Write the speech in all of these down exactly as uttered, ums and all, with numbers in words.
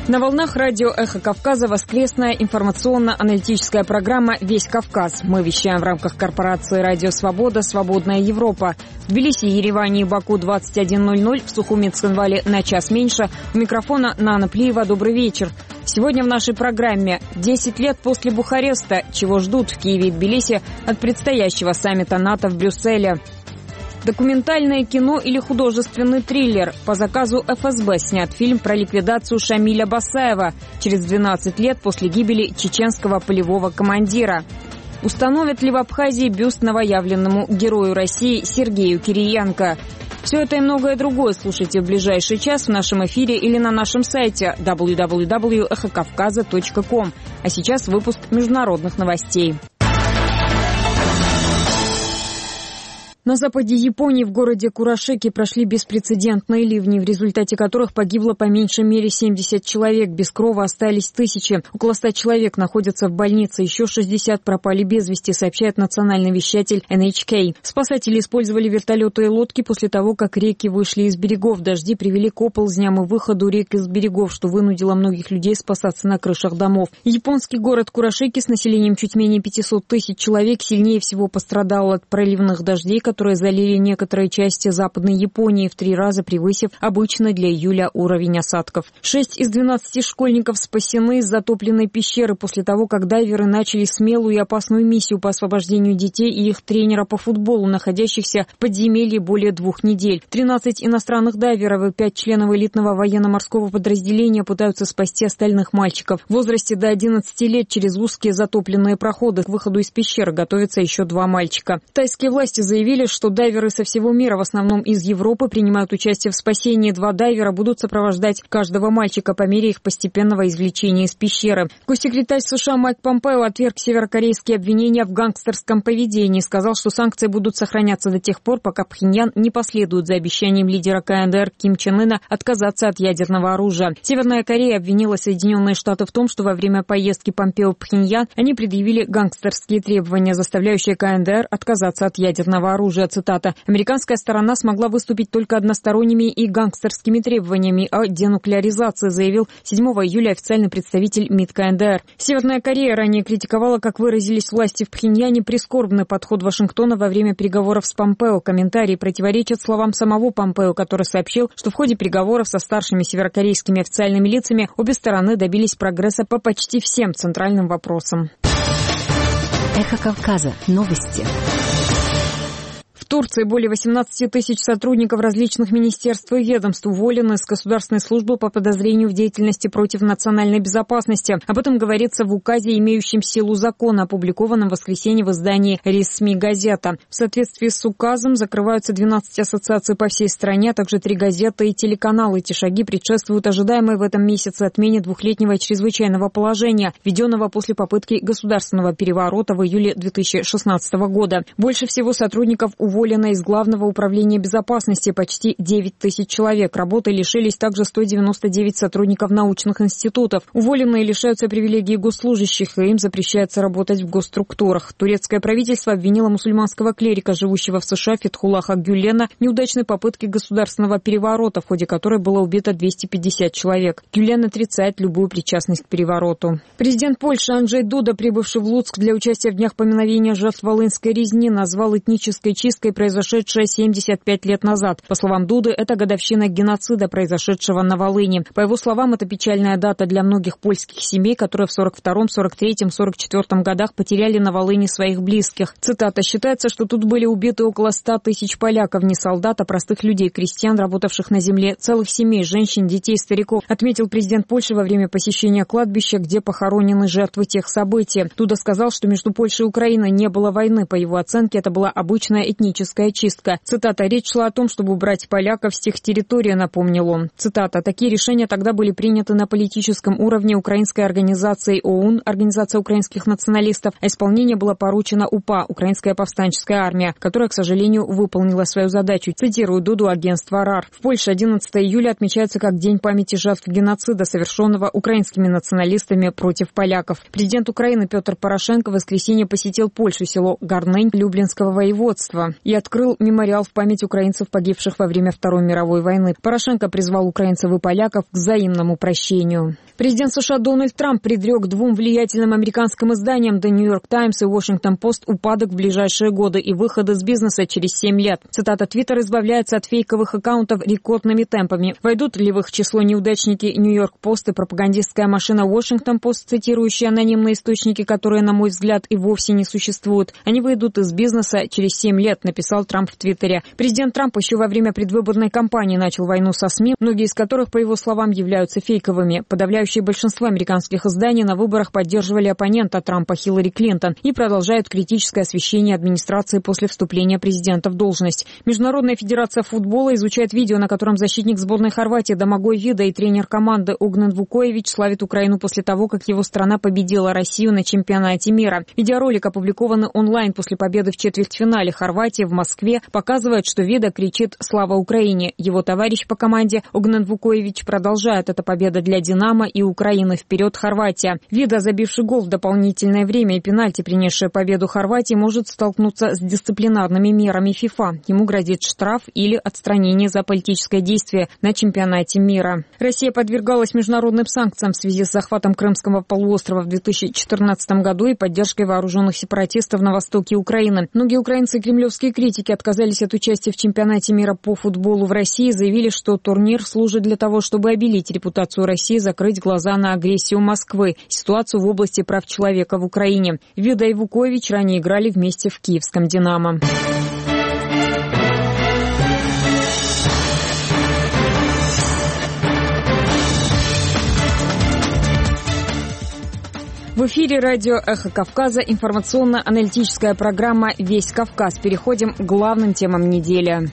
На волнах радио «Эхо Кавказа» воскресная информационно-аналитическая программа «Весь Кавказ». Мы вещаем в рамках корпорации «Радио Свобода. Свободная Европа». В Тбилиси, Ереване и Баку двадцать один ноль ноль, в Сухуми и Цхинвале на час меньше. У микрофона Нана Плиева. Добрый вечер. Сегодня в нашей программе десять лет после Бухареста. Чего ждут в Киеве и Тбилиси от предстоящего саммита НАТО в Брюсселе? Документальное кино или художественный триллер? По заказу эф эс бэ снят фильм про ликвидацию Шамиля Басаева через двенадцать лет после гибели чеченского полевого командира. Установят ли в Абхазии бюст новоявленному герою России Сергею Кириенко? Все это и многое другое слушайте в ближайший час в нашем эфире или на нашем сайте дабл ю дабл ю дабл ю точка эхо кавказа точка ком. А сейчас выпуск международных новостей. На западе Японии в городе Курашики прошли беспрецедентные ливни, в результате которых погибло по меньшей мере семьдесят человек, без крова остались тысячи. Около ста человек находятся в больнице, еще шестьдесят пропали без вести, сообщает национальный вещатель эн эйч кей. Спасатели использовали вертолеты и лодки после того, как реки вышли из берегов. Дожди привели к оползням и выходу рек из берегов, что вынудило многих людей спасаться на крышах домов. Японский город Курашики с населением чуть менее пятисот тысяч человек сильнее всего пострадал от проливных дождей, которые которые залили некоторые части Западной Японии, в три раза превысив обычно для июля уровень осадков. Шесть из двенадцати школьников спасены из затопленной пещеры после того, как дайверы начали смелую и опасную миссию по освобождению детей и их тренера по футболу, находящихся в подземелье более двух недель. тринадцать иностранных дайверов и пять членов элитного военно-морского подразделения пытаются спасти остальных мальчиков. В возрасте до одиннадцати лет через узкие затопленные проходы к выходу из пещеры готовятся еще два мальчика. Тайские власти заявили, что дайверы со всего мира, в основном из Европы, принимают участие в спасении. Два дайвера будут сопровождать каждого мальчика по мере их постепенного извлечения из пещеры. Госсекретарь США Майк Помпео отверг северокорейские обвинения в гангстерском поведении. Сказал, что санкции будут сохраняться до тех пор, пока Пхеньян не последует за обещанием лидера ка эн дэ эр Ким Чен Ына отказаться от ядерного оружия. Северная Корея обвинила Соединенные Штаты в том, что во время поездки Помпео в Пхеньян они предъявили гангстерские требования, заставляющие ка эн дэ эр отказаться от ядерного оружия. Цитата. «Американская сторона смогла выступить только односторонними и гангстерскими требованиями о денуклеаризации», заявил седьмого июля официальный представитель МИД ка эн дэ эр. Северная Корея ранее критиковала, как выразились власти в Пхеньяне, прискорбный подход Вашингтона во время переговоров с Помпео. Комментарии противоречат словам самого Помпео, который сообщил, что в ходе переговоров со старшими северокорейскими официальными лицами обе стороны добились прогресса по почти всем центральным вопросам. Эхо Кавказа. Новости. В Турции более восемнадцати тысяч сотрудников различных министерств и ведомств уволены с государственной службы по подозрению в деятельности против национальной безопасности. Об этом говорится в указе, имеющем силу закона, опубликованном в воскресенье в издании «Ресми Газета». В соответствии с указом закрываются двенадцать ассоциаций по всей стране, а также три газеты и телеканалы. Эти шаги предшествуют ожидаемой в этом месяце отмене двухлетнего чрезвычайного положения, введенного после попытки государственного переворота в июле две тысячи шестнадцатого года. Больше всего сотрудников уволены Уволено из Главного управления безопасности почти девять тысяч человек. Работы лишились также сто девяносто девять сотрудников научных институтов. Уволенные лишаются привилегий госслужащих, и им запрещается работать в госструктурах. Турецкое правительство обвинило мусульманского клирика, живущего в США, Фетхуллаха Гюлена, в неудачной попытке государственного переворота, в ходе которой было убито двести пятьдесят человек. Гюлен отрицает любую причастность к перевороту. Президент Польши Анджей Дуда, прибывший в Луцк для участия в днях поминовения жертв Волынской резни, назвал этнической чисткой произошедшее семьдесят пять лет назад. По словам Дуды, это годовщина геноцида, произошедшего на Волыни. По его словам, это печальная дата для многих польских семей, которые в сорок втором, сорок третьем, сорок четвёртом годах потеряли на Волыни своих близких. Цитата. «Считается, что тут были убиты около ста тысяч поляков, не солдат, а простых людей, крестьян, работавших на земле, целых семей, женщин, детей, стариков», отметил президент Польши во время посещения кладбища, где похоронены жертвы тех событий. Дуда сказал, что между Польшей и Украиной не было войны. По его оценке, это была обычная этническая чистка. Цитата. «Речь шла о том, чтобы убрать поляков с тех территорий», напомнил он. Цитата. «Такие решения тогда были приняты на политическом уровне украинской организацией ОУН, Организация украинских националистов, а исполнение было поручено УПА, Украинская повстанческая армия, которая, к сожалению, выполнила свою задачу». Цитирую Дуду агентства РАР. В Польше одиннадцатого июля отмечается как День памяти жертв геноцида, совершенного украинскими националистами против поляков. Президент Украины Петр Порошенко в воскресенье посетил Польшу, село Гарнень Люблинского воеводства. и открыл мемориал в память украинцев, погибших во время Второй мировой войны. Порошенко призвал украинцев и поляков к взаимному прощению. Президент США Дональд Трамп предрек двум влиятельным американским изданиям The New York Times и Washington Post упадок в ближайшие годы и выход из бизнеса через семь лет. Цитата: «Твиттер избавляется от фейковых аккаунтов рекордными темпами. Войдут ли в их число неудачники New York Post и пропагандистская машина Washington Post, цитирующие анонимные источники, которые, на мой взгляд, и вовсе не существуют. Они выйдут из бизнеса через семь лет», написал Трамп в Твиттере. Президент Трамп еще во время предвыборной кампании начал войну со СМИ, многие из которых, по его словам, являются фейковыми. Подавляющее большинство американских изданий на выборах поддерживали оппонента Трампа Хиллари Клинтон и продолжают критическое освещение администрации после вступления президента в должность. Международная федерация футбола изучает видео, на котором защитник сборной Хорватии Домагой Вида и тренер команды Огнен Вукоевич славит Украину после того, как его страна победила Россию на чемпионате мира. Видеоролик, опубликованный онлайн после победы в четвертьфинале Хорватии в Москве, показывает, что Вида кричит «Слава Украине!». Его товарищ по команде Огнен Вукоевич продолжает: «Это победа для «Динамо» и Украины. Вперед, Хорватия!». Вида, забивший гол в дополнительное время и пенальти, принесшая победу Хорватии, может столкнуться с дисциплинарными мерами ФИФА. Ему грозит штраф или отстранение за политическое действие на чемпионате мира. Россия подвергалась международным санкциям в связи с захватом Крымского полуострова в две тысячи четырнадцатом году и поддержкой вооруженных сепаратистов на востоке Украины. Многие украинцы и кремлевские критики отказались от участия в чемпионате мира по футболу в России и заявили, что турнир служит для того, чтобы обелить репутацию России, закрыть глаза на агрессию Москвы, ситуацию в области прав человека в Украине. Вида и Вукоевич ранее играли вместе в киевском «Динамо». В эфире радио «Эхо Кавказа», информационно-аналитическая программа «Весь Кавказ». Переходим к главным темам недели.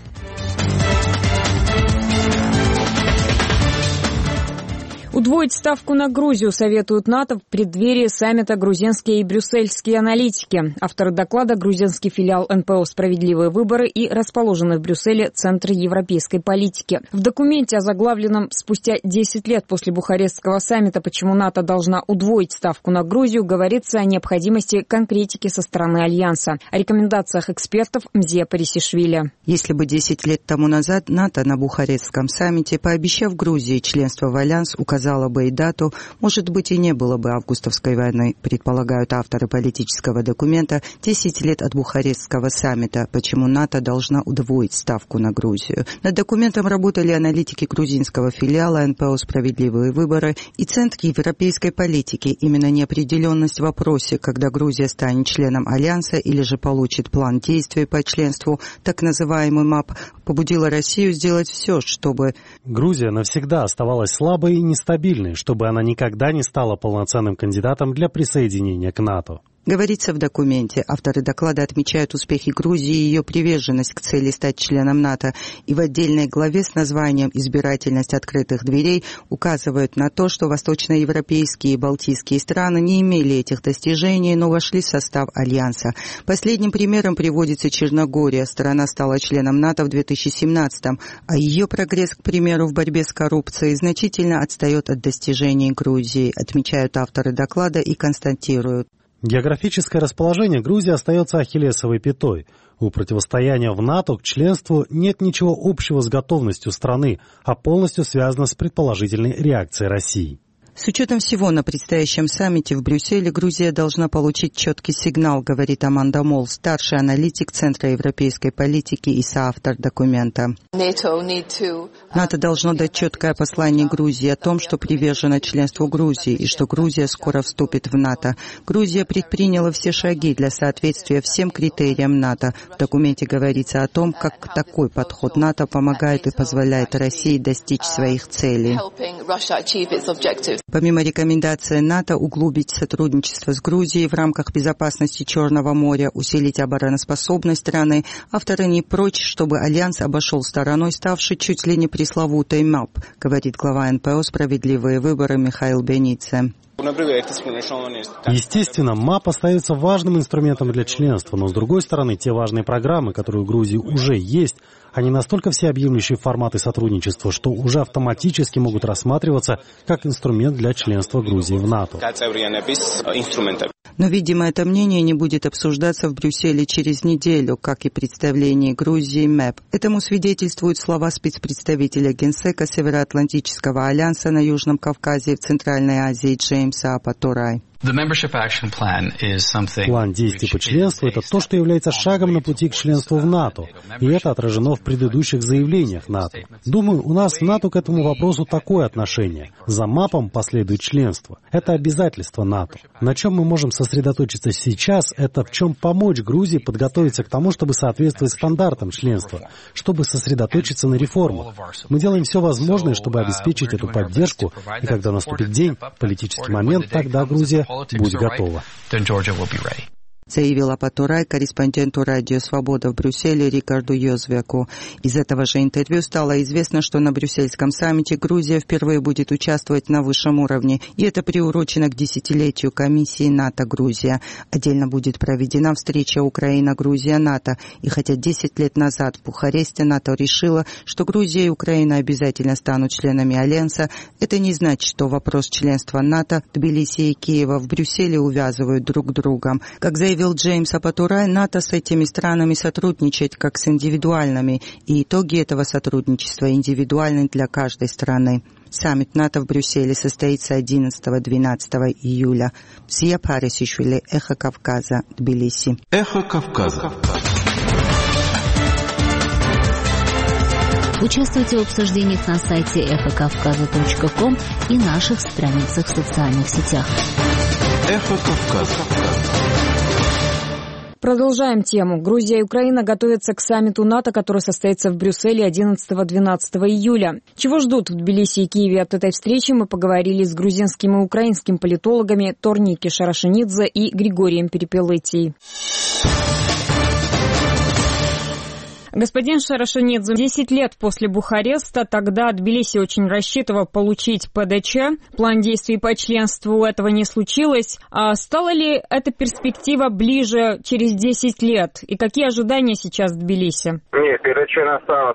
Удвоить ставку на Грузию советуют НАТО в преддверии саммита грузинские и брюссельские аналитики. Авторы доклада – грузинский филиал эн пэ о «Справедливые выборы» и расположенный в Брюсселе Центр европейской политики. В документе, озаглавленном «Спустя десять лет после Бухарестского саммита, почему НАТО должна удвоить ставку на Грузию», говорится о необходимости конкретики со стороны Альянса. О рекомендациях экспертов Мзия Парисишвили. Если бы десять лет тому назад НАТО на Бухарестском саммите, пообещав Грузии членство в Альянс, указала бы и дату, может быть, и не было бы августовской войны, предполагают авторы политического документа «десять лет от Бухарестского саммита. Почему НАТО должна удвоить ставку на Грузию». Над документом работали аналитики грузинского филиала эн пэ о «Справедливые выборы» и Центр европейской политики. Именно неопределенность в вопросе, когда Грузия станет членом Альянса или же получит план действий по членству, так называемый МАП, побудила Россию сделать все, чтобы Грузия навсегда оставалась слабой и нестабильной, чтобы она никогда не стала полноценным кандидатом для присоединения к НАТО. Говорится в документе. Авторы доклада отмечают успехи Грузии и ее приверженность к цели стать членом НАТО. И в отдельной главе с названием «Избирательность открытых дверей» указывают на то, что восточноевропейские и балтийские страны не имели этих достижений, но вошли в состав Альянса. Последним примером приводится Черногория. Страна стала членом НАТО в две тысячи семнадцатом, а ее прогресс, к примеру, в борьбе с коррупцией значительно отстает от достижений Грузии, отмечают авторы доклада и констатируют. Географическое расположение Грузии остается ахиллесовой пятой. У противостояния в НАТО к членству нет ничего общего с готовностью страны, а полностью связано с предположительной реакцией России. С учетом всего на предстоящем саммите в Брюсселе Грузия должна получить четкий сигнал, говорит Аманда Молл, старший аналитик Центра европейской политики и соавтор документа. НАТО должно дать четкое послание Грузии о том, что привержено членству Грузии и что Грузия скоро вступит в НАТО. Грузия предприняла все шаги для соответствия всем критериям НАТО. В документе говорится о том, как такой подход НАТО помогает и позволяет России достичь своих целей. Помимо рекомендации НАТО углубить сотрудничество с Грузией в рамках безопасности Черного моря, усилить обороноспособность страны, авторы не прочь, чтобы Альянс обошел стороной ставший чуть ли не пресловутой МАП, говорит глава эн пэ о «Справедливые выборы» Михаил Бенице. Естественно, МАП остается важным инструментом для членства, но, с другой стороны, те важные программы, которые у Грузии уже есть, они настолько всеобъемлющие форматы сотрудничества, что уже автоматически могут рассматриваться как инструмент для членства Грузии в НАТО. Но, видимо, это мнение не будет обсуждаться в Брюсселе через неделю, как и представление Грузии МЭП. Этому свидетельствуют слова спецпредставителя Генсека Североатлантического альянса на Южном Кавказе и в Центральной Азии Джеймса Апатурай. План действий по членству — это то, что является шагом на пути к членству в НАТО, и это отражено в предыдущих заявлениях НАТО. Думаю, у нас в НАТО к этому вопросу такое отношение. За МАПом последует членство. Это обязательство НАТО. На чем мы можем сосредоточиться сейчас, это в чем помочь Грузии подготовиться к тому, чтобы соответствовать стандартам членства, чтобы сосредоточиться на реформах. Мы делаем все возможное, чтобы обеспечить эту поддержку, и когда наступит день, политический момент, тогда Грузия будет готова. Заявил Апатурай корреспонденту радио «Свобода» в Брюсселе Рикарду Йозвяку. Из этого же интервью стало известно, что на брюссельском саммите Грузия впервые будет участвовать на высшем уровне, и это приурочено к десятилетию комиссии НАТО-Грузия. Отдельно будет проведена встреча Украина-Грузия-НАТО, и хотя десять лет назад в Бухаресте НАТО решила, что Грузия и Украина обязательно станут членами Альянса, это не значит, что вопрос членства НАТО Тбилиси и Киева в Брюсселе увязывают друг с другом. Как заявил Джеймс Апатурай, НАТО с этими странами сотрудничает как с индивидуальными, и итоги этого сотрудничества индивидуальны для каждой страны. Саммит НАТО в Брюсселе состоится одиннадцатого-двенадцатого июля. Зия Парисишвили, Эхо Кавказа, Тбилиси. Эхо Кавказа. Участвуйте в обсуждениях на сайте эхо кавказа точка ком и наших страницах в социальных сетях. Эхо Кавказа. Продолжаем тему. Грузия и Украина готовятся к саммиту НАТО, который состоится в Брюсселе одиннадцатого-двенадцатого июля. Чего ждут в Тбилиси и Киеве от этой встречи, мы поговорили с грузинским и украинским политологами Торники Шарашенидзе и Григорием Перепелытией. Господин Шарашенидзе, десять лет после Бухареста, тогда Тбилиси очень рассчитывал получить ПДЧ. План действий по членству этого не случилось. А стала ли эта перспектива ближе через десять лет? И какие ожидания сейчас в Тбилиси? Нет, ПДЧ настало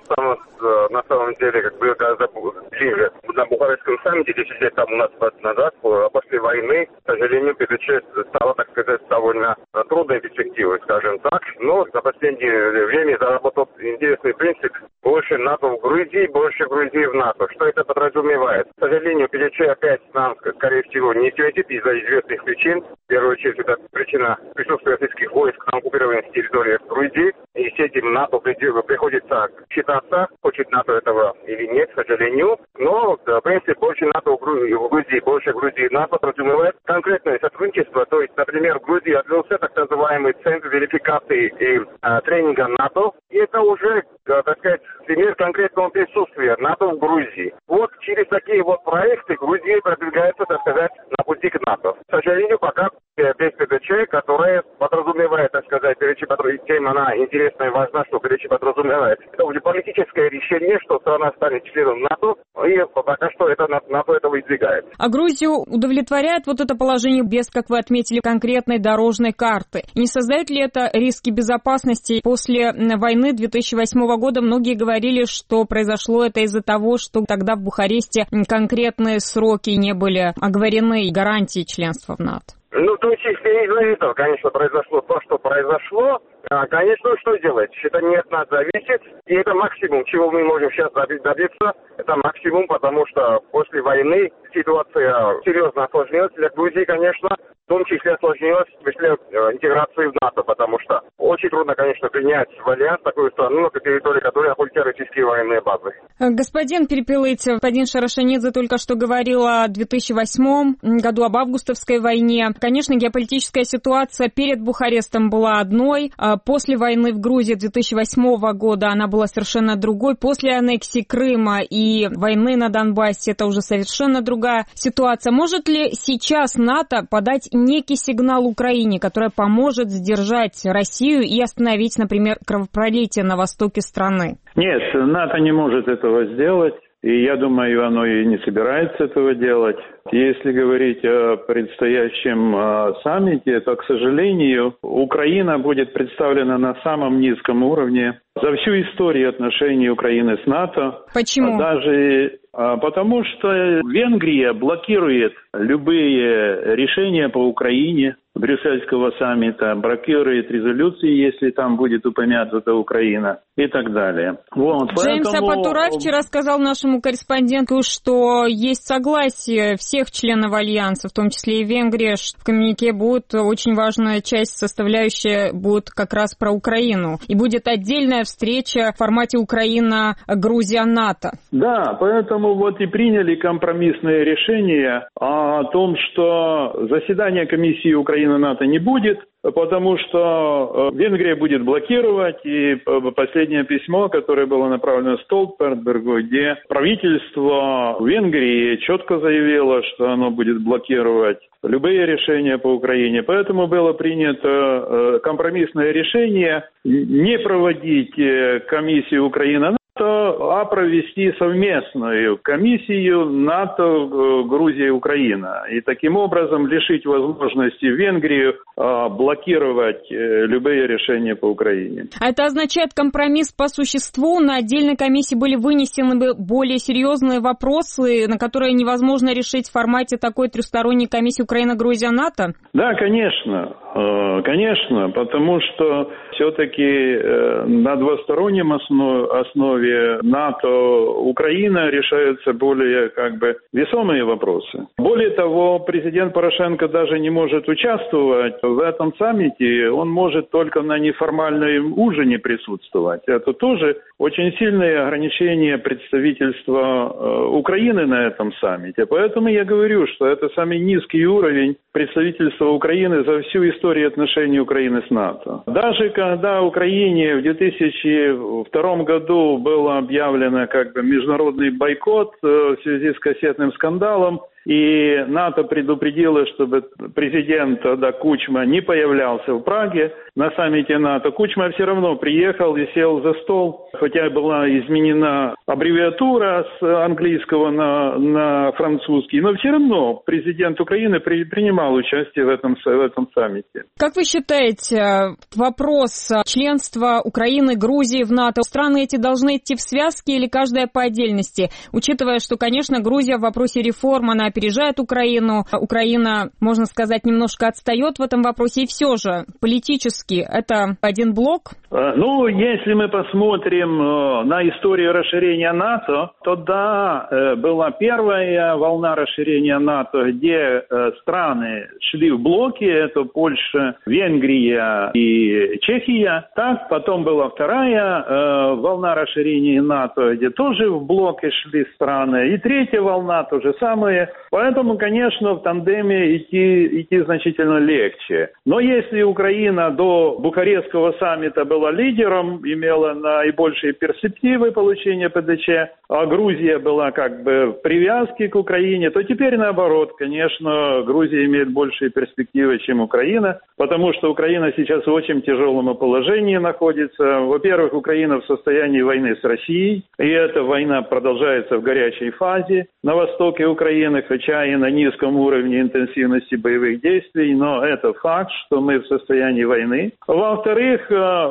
на самом деле как бы гораздо ближе. На Бухарестском саммите десять лет тому назад, после войны, к сожалению, ПДЧ стало, так сказать, довольно трудной перспективой, скажем так. Но за последнее время заработал интересный принцип: больше НАТО в Грузии, больше Грузии в НАТО. Что это подразумевает? К сожалению, ПДЧ опять нам, скорее всего, не светит из-за известных причин. В первую очередь, это причина присутствия российских войск на оккупированных территориях Грузии. И с этим НАТО приходится считаться, хочет НАТО этого или нет, к сожалению. Но, в принципе, больше НАТО в Грузии, больше Грузии в НАТО подразумевает конкретное сотрудничество. То есть, например, в Грузии открылся так называемый центр верификации и а, тренинга НАТО. И это уже, так сказать, пример конкретного присутствия НАТО в Грузии. Вот через такие вот проекты Грузия продвигается, так сказать, на пути к НАТО. К сожалению, пока без ПДЧ, которая подразумевает, так сказать, речи, тема, она интересная и важна, что речи подразумевает. Это уже политическое решение, что страна станет членом НАТО, и пока что это НАТО этого избегает. А Грузию удовлетворяет вот это положение без, как вы отметили, конкретной дорожной карты? И не создает ли это риски безопасности? После войны две тысячи восьмого года многие говорили, что произошло это из-за того, что тогда в Бухаресте конкретные сроки не были оговорены и гарантии членства в НАТО. Ну, то есть, если из-за этого, конечно, произошло то, что произошло, конечно, что делать? Это не от нас зависит, и это максимум, чего мы можем сейчас добиться, это максимум, потому что после войны ситуация серьезно осложнилась для Грузии, конечно, в том числе осложнилась после интеграции в НАТО, потому что очень трудно, конечно, принять в альянс такую страну, на территории которой находятся российские военные базы. Господин Перепелытий, господин Шарашенидзе только что говорил о две тысячи восьмом году, об августовской войне. Конечно, геополитическая ситуация перед Бухарестом была одной, а после войны в Грузии две тысячи восьмого года она была совершенно другой. После аннексии Крыма и войны на Донбассе это уже совершенно другая ситуация. Может ли сейчас НАТО подать некий сигнал Украине, которая поможет сдержать Россию и остановить, например, кровопролитие на востоке страны? Нет, НАТО не может этого сделать. И я думаю, оно и не собирается этого делать. Если говорить о предстоящем э, саммите, то, к сожалению, Украина будет представлена на самом низком уровне за всю историю отношений Украины с НАТО. Почему? Даже а, потому что Венгрия блокирует любые решения по Украине Брюссельского саммита, блокирует резолюции, если там будет упомянута Украина и так далее. Вот, Джеймс поэтому... Апатура вчера сказал нашему корреспонденту, что есть согласие всех членов Альянса, в том числе и Венгрия, что в коммюнике будет очень важная часть, составляющая будет как раз про Украину. И будет отдельная встреча в формате Украина-Грузия-НАТО. Да, поэтому вот и приняли компромиссное решение о том, что заседания комиссии Украина-НАТО не будет, потому что Венгрия будет блокировать, и последнее письмо, которое было направлено Столтенбергу, где правительство Венгрии четко заявило, что оно будет блокировать любые решения по Украине. Поэтому было принято компромиссное решение не проводить комиссию Украина-НАТО, а провести совместную комиссию НАТО, Грузия и Украина. И таким образом лишить возможности Венгрию блокировать любые решения по Украине. А это означает компромисс по существу? На отдельной комиссии были вынесены более серьезные вопросы, на которые невозможно решить в формате такой трехсторонней комиссии Украина-Грузия-НАТО? Да, конечно. Конечно, потому что все-таки на двустороннем основе НАТО-Украина решаются более как бы весомые вопросы. Более того, президент Порошенко даже не может участвовать в этом саммите, он может только на неформальном ужине присутствовать. Это тоже очень сильное ограничение представительства Украины на этом саммите. Поэтому я говорю, что это самый низкий уровень представительства Украины за всю историю отношений Украины с НАТО. Даже когда Украине в две тысячи втором году было объявлено как бы международный бойкот в связи с кассетным скандалом, и НАТО предупредило, чтобы президент тогда Кучма не появлялся в Праге на саммите НАТО. Кучма все равно приехал и сел за стол, хотя была изменена аббревиатура с английского на, на французский, но все равно президент Украины при, принимал участие в этом, в этом саммите. Как вы считаете, вопрос членства Украины, Грузии в НАТО, страны эти должны идти в связке или каждая по отдельности, учитывая, что, конечно, Грузия в вопросе реформ, она опережает Украину. Украина, можно сказать, немножко отстает в этом вопросе. И все же, политически, это один блок? Ну, если мы посмотрим на историю расширения НАТО, то да, была первая волна расширения НАТО, где страны шли в блоки, это Польша, Венгрия и Чехия. Так, потом была вторая волна расширения НАТО, где тоже в блоки шли страны. И третья волна, то же самое. Поэтому, конечно, в тандеме идти, идти значительно легче. Но если Украина до Бухарестского саммита была лидером, имела наибольшие перспективы получения ПДЧ, а Грузия была как бы в привязке к Украине, то теперь наоборот, конечно, Грузия имеет большие перспективы, чем Украина, потому что Украина сейчас в очень тяжелом положении находится. Во-первых, Украина в состоянии войны с Россией, и эта война продолжается в горячей фазе на востоке Украины, хотя и на низком уровне интенсивности боевых действий, но это факт, что мы в состоянии войны. Во-вторых,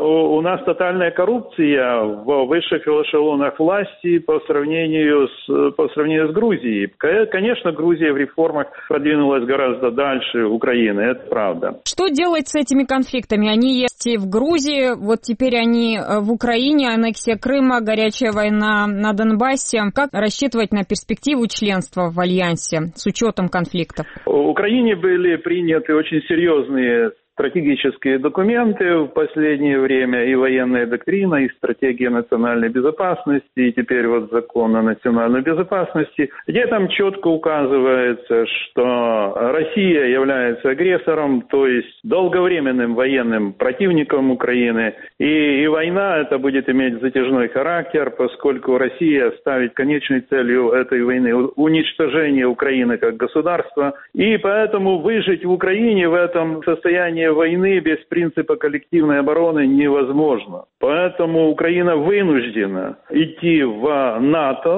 у нас тотальная коррупция в высших эшелонах власти по сравнению с, по сравнению с Грузией. Конечно, Грузия в реформах продвинулась гораздо дальше Украины, это правда. Что делать с этими конфликтами? Они есть и в Грузии, вот теперь они в Украине, аннексия Крыма, горячая война на Донбассе. Как рассчитывать на перспективу членства в Альянсе с учетом конфликтов? В Украине были приняты очень серьезные стратегические документы в последнее время, и военная доктрина, и стратегия национальной безопасности, и теперь вот закон о национальной безопасности, где там четко указывается, что Россия является агрессором, то есть долговременным военным противником Украины, и, и война это будет иметь затяжной характер, поскольку Россия ставит конечной целью этой войны уничтожение Украины как государства, и поэтому выжить в Украине в этом состоянии войны без принципа коллективной обороны невозможно. Поэтому Украина вынуждена идти в НАТО,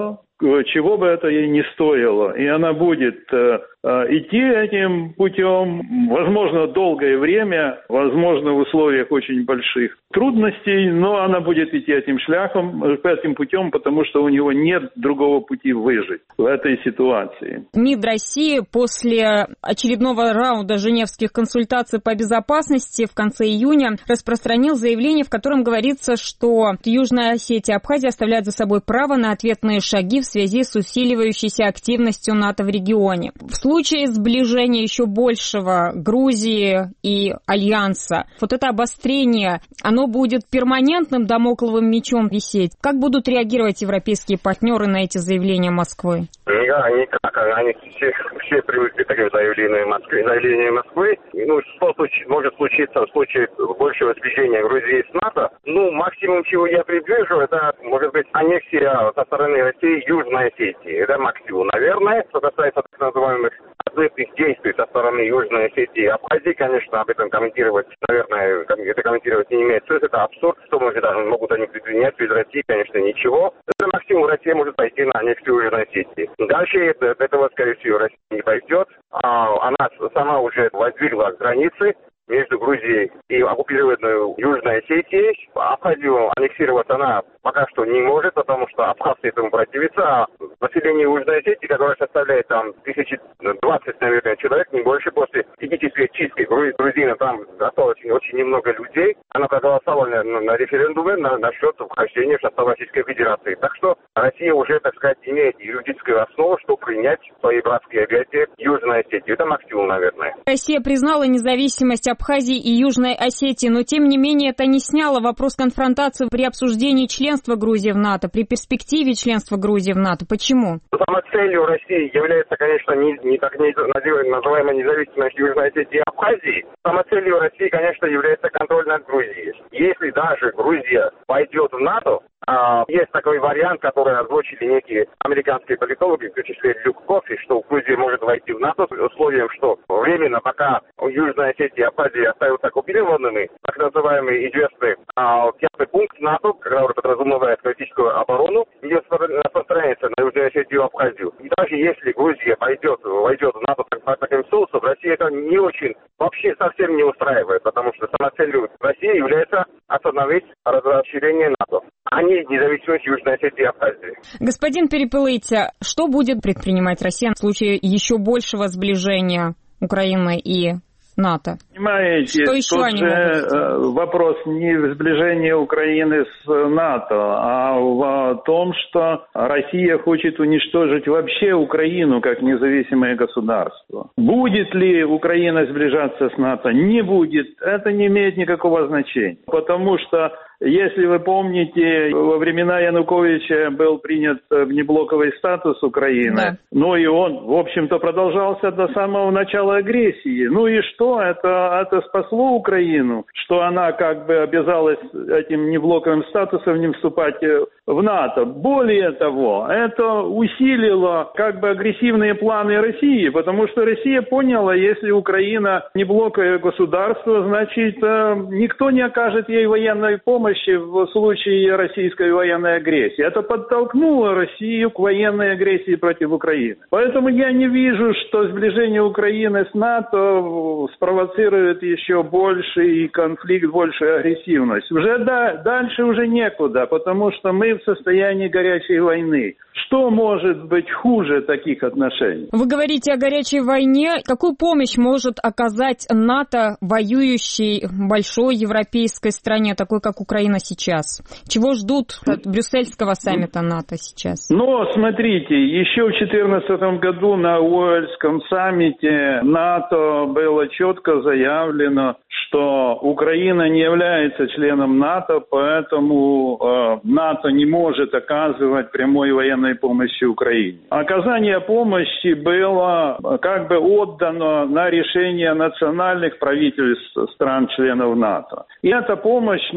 чего бы это ей не стоило. И она будет э, э, идти этим путем, возможно, долгое время, возможно, в условиях очень больших трудностей, но она будет идти этим шляхом, этим путем, потому что у него нет другого пути выжить в этой ситуации. МИД России после очередного раунда женевских консультаций по безопасности в конце июня распространил заявление, в котором говорится, что Южная Осетия и Абхазия оставляют за собой право на ответные шаги в связи с усиливающейся активностью НАТО в регионе. В случае сближения еще большего Грузии и Альянса, вот это обострение, оно будет перманентным дамокловым мечом висеть. Как будут реагировать европейские партнеры на эти заявления Москвы? Да, никак. Они все, все привыкли к таким заявлениям Москвы. Заявлениям Москвы. Ну, что случ- может случиться в случае большего сближения Грузии с НАТО? Ну, максимум, чего я предвижу, это, может быть, аннексия со стороны России Южной Осетии. Это максимум, наверное. Что касается так называемых ответных действий со стороны Южной Осетии и Абхазии, конечно, об этом комментировать, наверное, это комментировать не имеет смысла. Это абсурд. Что может, могут они предпринять без России? Конечно, ничего. Это максимум Россия может пойти на аннексию Южной Осетии. Дальше это, этого, скорее всего, Россия не пойдет. А, она сама уже воздвигла границы между Грузией и оккупированной Южной Осетией. Абхазию аннексировать она пока что не может, потому что абхазцы этому противятся. А население Южной Осетии, которое составляет там тысяча двадцать, наверное, человек, не больше, после этнической чистки грузина там осталось очень немного людей. Она проголосовала на, на референдуме на, насчет вхождения в состав Российской Федерации. Так что Россия уже, так сказать, имеет юридическую основу, чтобы принять свои братские объятия Южной Осетии. Это максимум, наверное. Россия признала независимость Абхазии и Южной Осетии, но тем не менее это не сняло вопрос конфронтации при обсуждении членства Грузии в НАТО, при перспективе членства Грузии в НАТО. Почему? Самоцелью России является, конечно, не, не так не, называемая независимость Южной Осетии и Абхазии. Самоцелью России, конечно, является контроль над Грузией. Если даже Грузия пойдет в НАТО, Uh, есть такой вариант, который озвучили некие американские политологи, в том числе Люк Кофи, что Грузия может войти в НАТО с условием, что временно, пока Южная Осетия и Абхазия остаются оккупированными, так называемый известный uh, пятый пункт НАТО, который подразумевает политическую оборону, не распространяется на Южную Осетию и Абхазию. И даже если Грузия пойдет, войдет в НАТО по таким соусам, Россия это не очень, вообще совсем не устраивает, потому что самоцелью России является остановить расширение НАТО, а не независимость Южной Осетии и Абхазии. Господин Перепелыти, что будет предпринимать Россия в случае еще большего сближения Украины и НАТО? Понимаете, что еще тут они же могут? Вопрос не в сближении Украины с НАТО, а в том, что Россия хочет уничтожить вообще Украину как независимое государство. Будет ли Украина сближаться с НАТО? Не будет. Это не имеет никакого значения. Потому что, если вы помните, во времена Януковича был принят внеблоковый статус Украины. Да. Ну и он, в общем-то, продолжался до самого начала агрессии. Ну и что? Это, это спасло Украину, что она как бы обязалась этим неблоковым статусом не вступать в НАТО. Более того, это усилило как бы агрессивные планы России, потому что Россия поняла, если Украина неблоковое государство, значит, никто не окажет ей военной помощи в случае российской военной агрессии. Это подтолкнуло Россию к военной агрессии против Украины. Поэтому я не вижу, что сближение Украины с НАТО спровоцирует еще больший конфликт, большую агрессивность. Уже да, дальше уже некуда, потому что мы в состоянии горячей войны. Что может быть хуже таких отношений? Вы говорите о горячей войне. Какую помощь может оказать НАТО воюющей большой европейской стране, такой как Украина сейчас? Чего ждут от брюссельского саммита НАТО сейчас? Ну, смотрите, еще в две тысячи четырнадцатом году на Уэльском саммите НАТО было четко заявлено, что Украина не является членом НАТО, поэтому э, НАТО не может оказывать прямой военной помощи Украине. Оказание помощи было как бы отдано на решение национальных правительств стран-членов НАТО. И эта помощь носит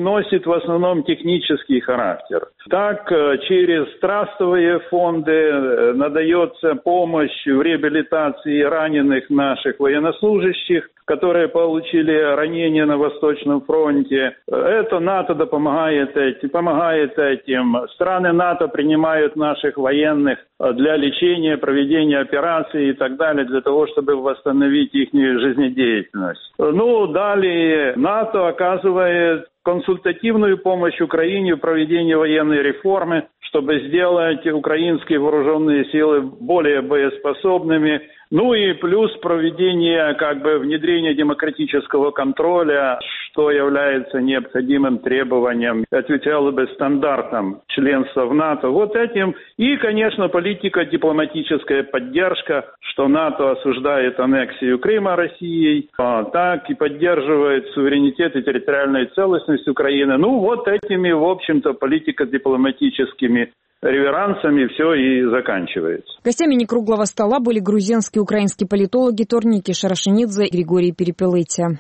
носит в основном технический характер. Так, через трастовые фонды надается помощь в реабилитации раненых наших военнослужащих, которые получили ранения на Восточном фронте. Это НАТО помогает этим, помогает этим. Страны НАТО принимают наших военных для лечения, проведения операций и так далее, для того, чтобы восстановить их жизнедеятельность. Ну, далее НАТО оказывает консультативную помощь Украине в проведении военной реформы, чтобы сделать украинские вооруженные силы более боеспособными. Ну и плюс проведение, как бы, внедрения демократического контроля, что является необходимым требованием, отвечало бы стандартам членства в НАТО. Вот этим. И, конечно, политика, дипломатическая поддержка, что НАТО осуждает аннексию Крыма Россией, а так и поддерживает суверенитет и территориальную целостность Украины. Ну, вот этими, в общем-то, политико-дипломатическими реверансами все и заканчивается. Гостями некруглого стола были грузинские и украинские политологи Торники Шарашенидзе и Григорий Перепелыти.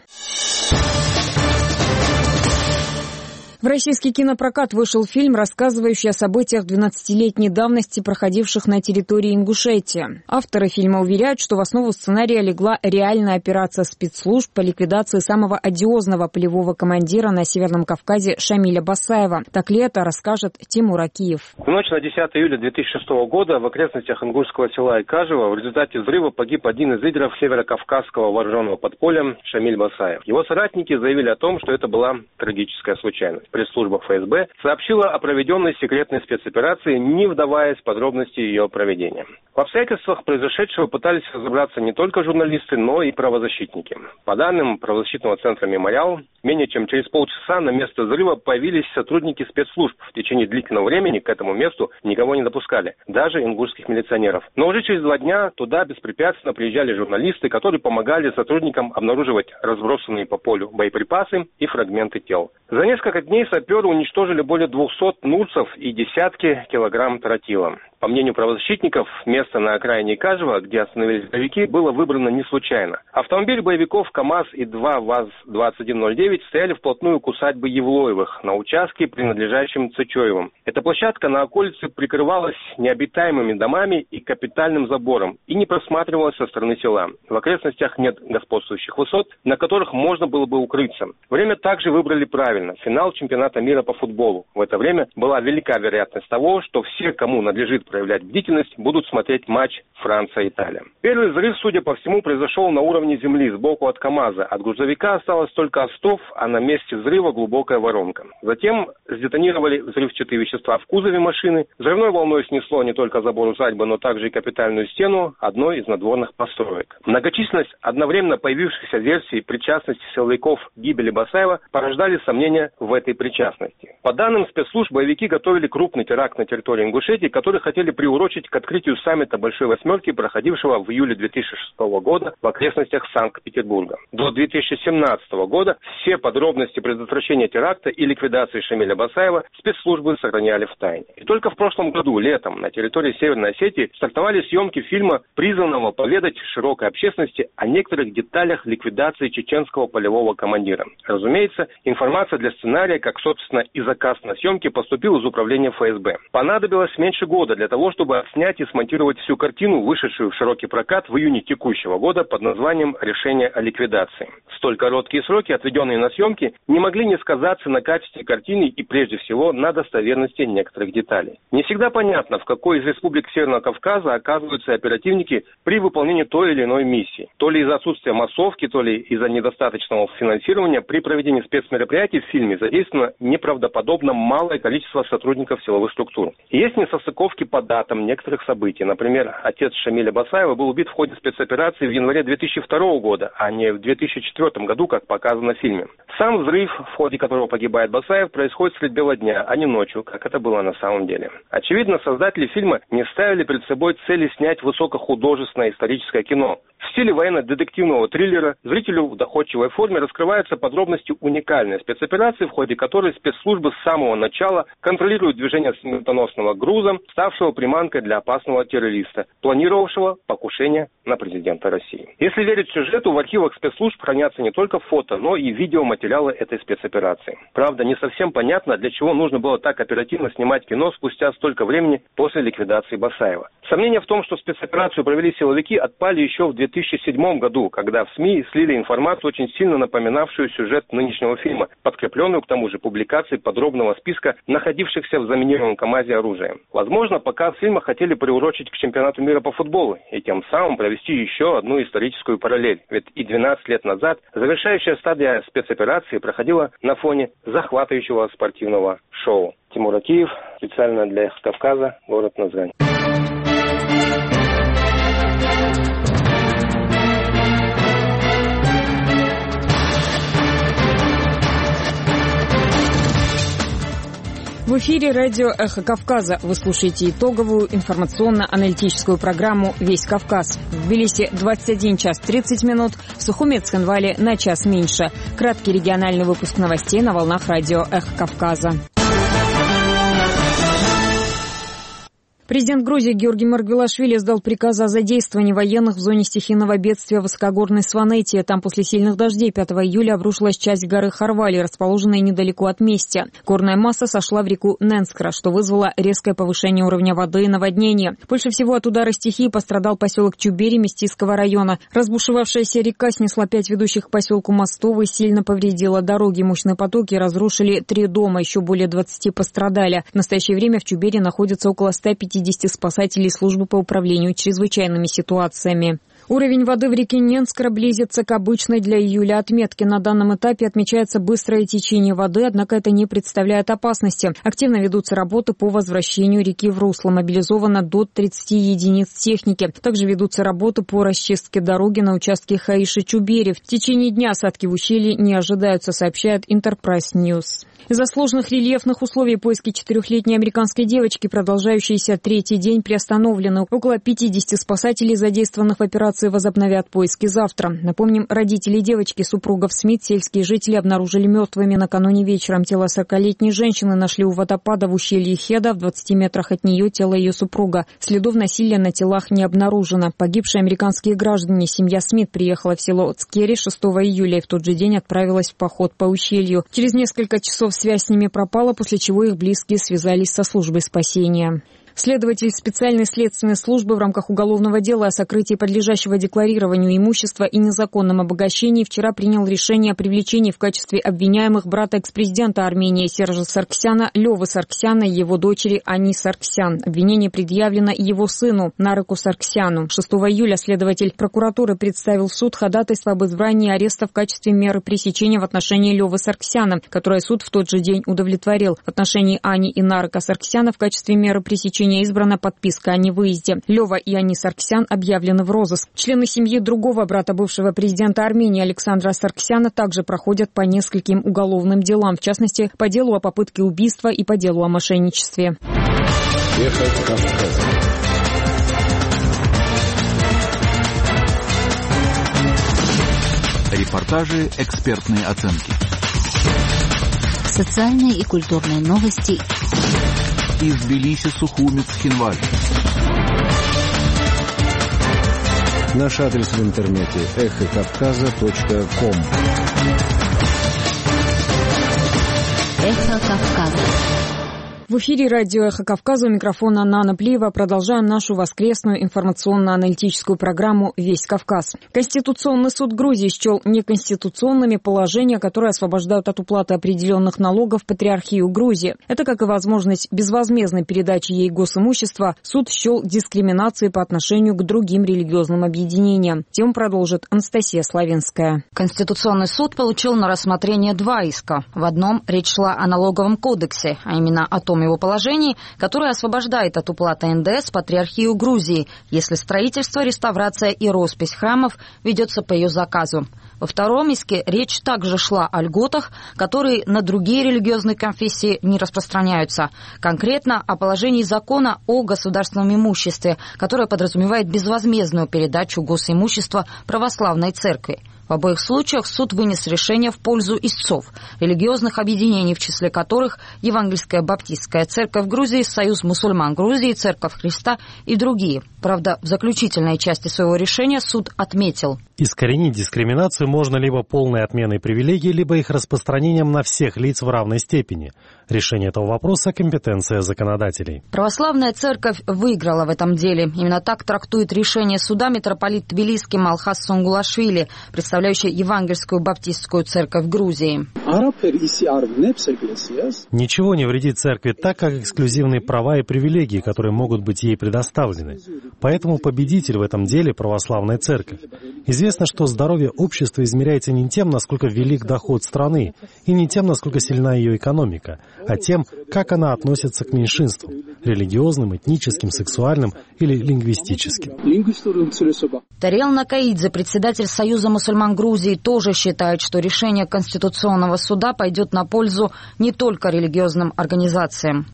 В российский кинопрокат вышел фильм, рассказывающий о событиях двенадцатилетней давности, проходивших на территории Ингушетии. Авторы фильма уверяют, что в основу сценария легла реальная операция спецслужб по ликвидации самого одиозного полевого командира на Северном Кавказе Шамиля Басаева. Так ли это, расскажет Тимур Акиев. В ночь на десятое июля две тысячи шестого года в окрестностях ингушского села Икажево в результате взрыва погиб один из лидеров северокавказского вооруженного подполья Шамиль Басаев. Его соратники заявили о том, что это была трагическая случайность. Пресс-служба эф эс бэ сообщила о проведенной секретной спецоперации, не вдаваясь в подробности ее проведения. В обстоятельствах произошедшего пытались разобраться не только журналисты, но и правозащитники. По данным правозащитного центра «Мемориал», менее чем через полчаса на место взрыва появились сотрудники спецслужб. В течение длительного времени к этому месту никого не допускали, даже ингушских милиционеров. Но уже через два дня туда беспрепятственно приезжали журналисты, которые помогали сотрудникам обнаруживать разбросанные по полю боеприпасы и фрагменты тел. За несколько дней саперы уничтожили более двухсот нурцев и десятки килограмм тротила. По мнению правозащитников, место на окраине Икажева, где остановились боевики, было выбрано не случайно. Автомобиль боевиков КАМАЗ и два ВАЗ двадцать один ноль девять стояли вплотную к усадьбе Евлоевых на участке, принадлежащем Цычоевым. Эта площадка на околице прикрывалась необитаемыми домами и капитальным забором и не просматривалась со стороны села. В окрестностях нет господствующих высот, на которых можно было бы укрыться. Время также выбрали правильно – финал чемпионата мира по футболу. В это время была велика вероятность того, что все, кому надлежит проявлять бдительность, будут смотреть матч Франция-Италия. Первый взрыв, судя по всему, произошел на уровне земли, сбоку от КАМАЗа. От грузовика осталось только остов, а на месте взрыва глубокая воронка. Затем сдетонировали взрывчатые вещества в кузове машины. Взрывной волной снесло не только забор усадьбы, но также и капитальную стену одной из надворных построек. Многочисленность одновременно появившихся версий причастности силовиков к гибели Басаева порождали сомнения в этой причастности. По данным спецслужб, боевики готовили крупный теракт на территории Ингушетии, который хотели приурочить к открытию саммита Большой Восьмерки, проходившего в июле две тысячи шестого года в окрестностях Санкт-Петербурга. До две тысячи семнадцатого года все подробности предотвращения теракта и ликвидации Шамиля Басаева спецслужбы сохраняли в тайне. И только в прошлом году, летом, на территории Северной Осетии стартовали съемки фильма, призванного поведать широкой общественности о некоторых деталях ликвидации чеченского полевого командира. Разумеется, информация для сценария, как, собственно, и заказ на съемки, поступил из управления эф эс бэ. Понадобилось меньше года для того, чтобы отснять и смонтировать всю картину, вышедшую в широкий прокат в июне текущего года под названием «Решение о ликвидации». Столь короткие сроки, отведенные на съемки, не могли не сказаться на качестве картины и, прежде всего, на достоверности некоторых деталей. Не всегда понятно, в какой из республик Северного Кавказа оказываются оперативники при выполнении той или иной миссии. То ли из-за отсутствия массовки, то ли из-за недостаточного финансирования при проведении спецмероприятий в фильме задействовано неправдоподобно малое количество сотрудников силовых структур. Есть несостыковки по датам некоторых событий. Например, отец Шамиля Басаева был убит в ходе спецоперации в январе две тысячи второго года, а не в две тысячи четвёртом году, как показано в фильме. Сам взрыв, в ходе которого погибает Басаев, происходит средь бела дня, а не ночью, как это было на самом деле. Очевидно, создатели фильма не ставили перед собой цели снять высокохудожественное историческое кино. В стиле военно-детективного триллера зрителю в доходчивой форме раскрываются подробности уникальной спецоперации, в ходе которой спецслужбы с самого начала контролируют движение смертоносного груза, ставшего послужившего приманкой для опасного террориста, планировавшего покушение на президента России. Если верить сюжету, в архивах спецслужб хранятся не только фото, но и видеоматериалы этой спецоперации. Правда, не совсем понятно, для чего нужно было так оперативно снимать кино спустя столько времени после ликвидации Басаева. Сомнения в том, что спецоперацию провели силовики, отпали еще в две тысячи седьмом году, когда в СМИ слили информацию, очень сильно напоминавшую сюжет нынешнего фильма, подкрепленную к тому же публикацией подробного списка находившихся в заминированном КамАЗе оружия. Возможно, показ фильма хотели приурочить к чемпионату мира по футболу и тем самым провести еще одну историческую параллель. Ведь и двенадцать лет назад завершающая стадия спецоперации проходила на фоне захватывающего спортивного шоу. Тимур Акиев, специально для «Эхо Кавказа», город Назрань. В эфире радио «Эхо Кавказа». Вы слушаете итоговую информационно-аналитическую программу «Весь Кавказ». В Тбилиси двадцать один час тридцать минут, в Сухуме и Цхинвале на час меньше. Краткий региональный выпуск новостей на волнах радио «Эхо Кавказа». Президент Грузии Георгий Маргвелашвили издал приказ о задействовании военных в зоне стихийного бедствия высокогорной Сванетии. Там после сильных дождей пятого июля обрушилась часть горы Харвали, расположенной недалеко от Мести. Горная масса сошла в реку Ненскра, что вызвало резкое повышение уровня воды и наводнение. Больше всего от удара стихии пострадал поселок Чубери Местийского района. Разбушевавшаяся река снесла пять ведущих к поселку мостов и сильно повредила дороги. Мощные потоки разрушили три дома, еще более двадцати пострадали. В настоящее время в Чубери находится около ста пятидесяти спасателей службы по управлению чрезвычайными ситуациями. Уровень воды в реке Ненскра близится к обычной для июля отметке. На данном этапе отмечается быстрое течение воды, однако это не представляет опасности. Активно ведутся работы по возвращению реки в русло. Мобилизовано до тридцати единиц техники. Также ведутся работы по расчистке дороги на участке Хаиши-Чубери. В течение дня осадки в ущелье не ожидаются, сообщает Enterprise News. Из-за сложных рельефных условий поиски четырехлетней американской девочки, продолжающиеся третий день, приостановлены. Около пятидесяти спасателей, задействованных в операции, возобновят поиски завтра. Напомним, родители девочки, супругов Смит, сельские жители обнаружили мертвыми накануне вечером. Тело сорокалетней женщины нашли у водопада в ущелье Хеда. В двадцати метрах от нее тело ее супруга. Следов насилия на телах не обнаружено. Погибшие американские граждане. Семья Смит приехала в село Цкери шестого июля и в тот же день отправилась в поход по ущелью. Через несколько часов связь с ними пропала, после чего их близкие связались со службой спасения. Следователь специальной следственной службы в рамках уголовного дела о сокрытии подлежащего декларированию имущества и незаконном обогащении вчера принял решение о привлечении в качестве обвиняемых брата экс-президента Армении Сержа Сарксяна, Лёвы Сарксяна и его дочери Ани Сарксян. Обвинение предъявлено его сыну Нареку Сарксяну. шестого июля следователь прокуратуры представил в суд ходатайство об избрании ареста в качестве меры пресечения в отношении Лёвы Сарксяна, которое суд в тот же день удовлетворил. В отношении Ани и Нарека Сарксяна в качестве меры пресечения избрана подписка о невыезде. Лёва и Ани Сарксян объявлены в розыск. Члены семьи другого брата бывшего президента Армении Александра Сарксяна также проходят по нескольким уголовным делам, в частности, по делу о попытке убийства и по делу о мошенничестве. Эхо Кавказа. Репортажи, экспертные оценки. Социальные и культурные новости. Из Тбилиси, Сухуми, Цхинвали. Наш адрес в интернете эхо кавказа точка ком. Эхо Кавказа. В эфире радио «Эхо Кавказа», у микрофона Нана Плиева. Продолжаем нашу воскресную информационно-аналитическую программу «Весь Кавказ». Конституционный суд Грузии счел неконституционными положения, которые освобождают от уплаты определенных налогов Патриархию Грузии. Это, как и возможность безвозмездной передачи ей госимущества, суд счел дискриминацией по отношению к другим религиозным объединениям. Тему продолжит Анастасия Славинская. Конституционный суд получил на рассмотрение два иска. В одном речь шла о налоговом кодексе, а именно о том его положении, которое освобождает от уплаты эн дэ эс Патриархию Грузии, если строительство, реставрация и роспись храмов ведется по ее заказу. Во втором иске речь также шла о льготах, которые на другие религиозные конфессии не распространяются. Конкретно о положении закона о государственном имуществе, которое подразумевает безвозмездную передачу госимущества православной церкви. В обоих случаях суд вынес решение в пользу истцов, религиозных объединений, в числе которых Евангельская баптистская церковь Грузии, Союз мусульман Грузии, Церковь Христа и другие. Правда, в заключительной части своего решения суд отметил: искоренить дискриминацию можно либо полной отменой привилегий, либо их распространением на всех лиц в равной степени. Решение этого вопроса – компетенция законодателей. Православная церковь выиграла в этом деле. Именно так трактует решение суда митрополит Тбилисский Малхас Сунгулашвили, представляющий Евангельскую баптистскую церковь Грузии. Ничего не вредит церкви так, как эксклюзивные права и привилегии, которые могут быть ей предоставлены. Поэтому победитель в этом деле – православная церковь. Известно, что здоровье общества измеряется не тем, насколько велик доход страны, и не тем, насколько сильна ее экономика, а тем, как она относится к меньшинствам – религиозным, этническим, сексуальным или лингвистическим. Тарел Накаидзе, председатель Союза мусульман Грузии, тоже считает, что решение Конституционного суда пойдет на пользу не только религиозным организациям.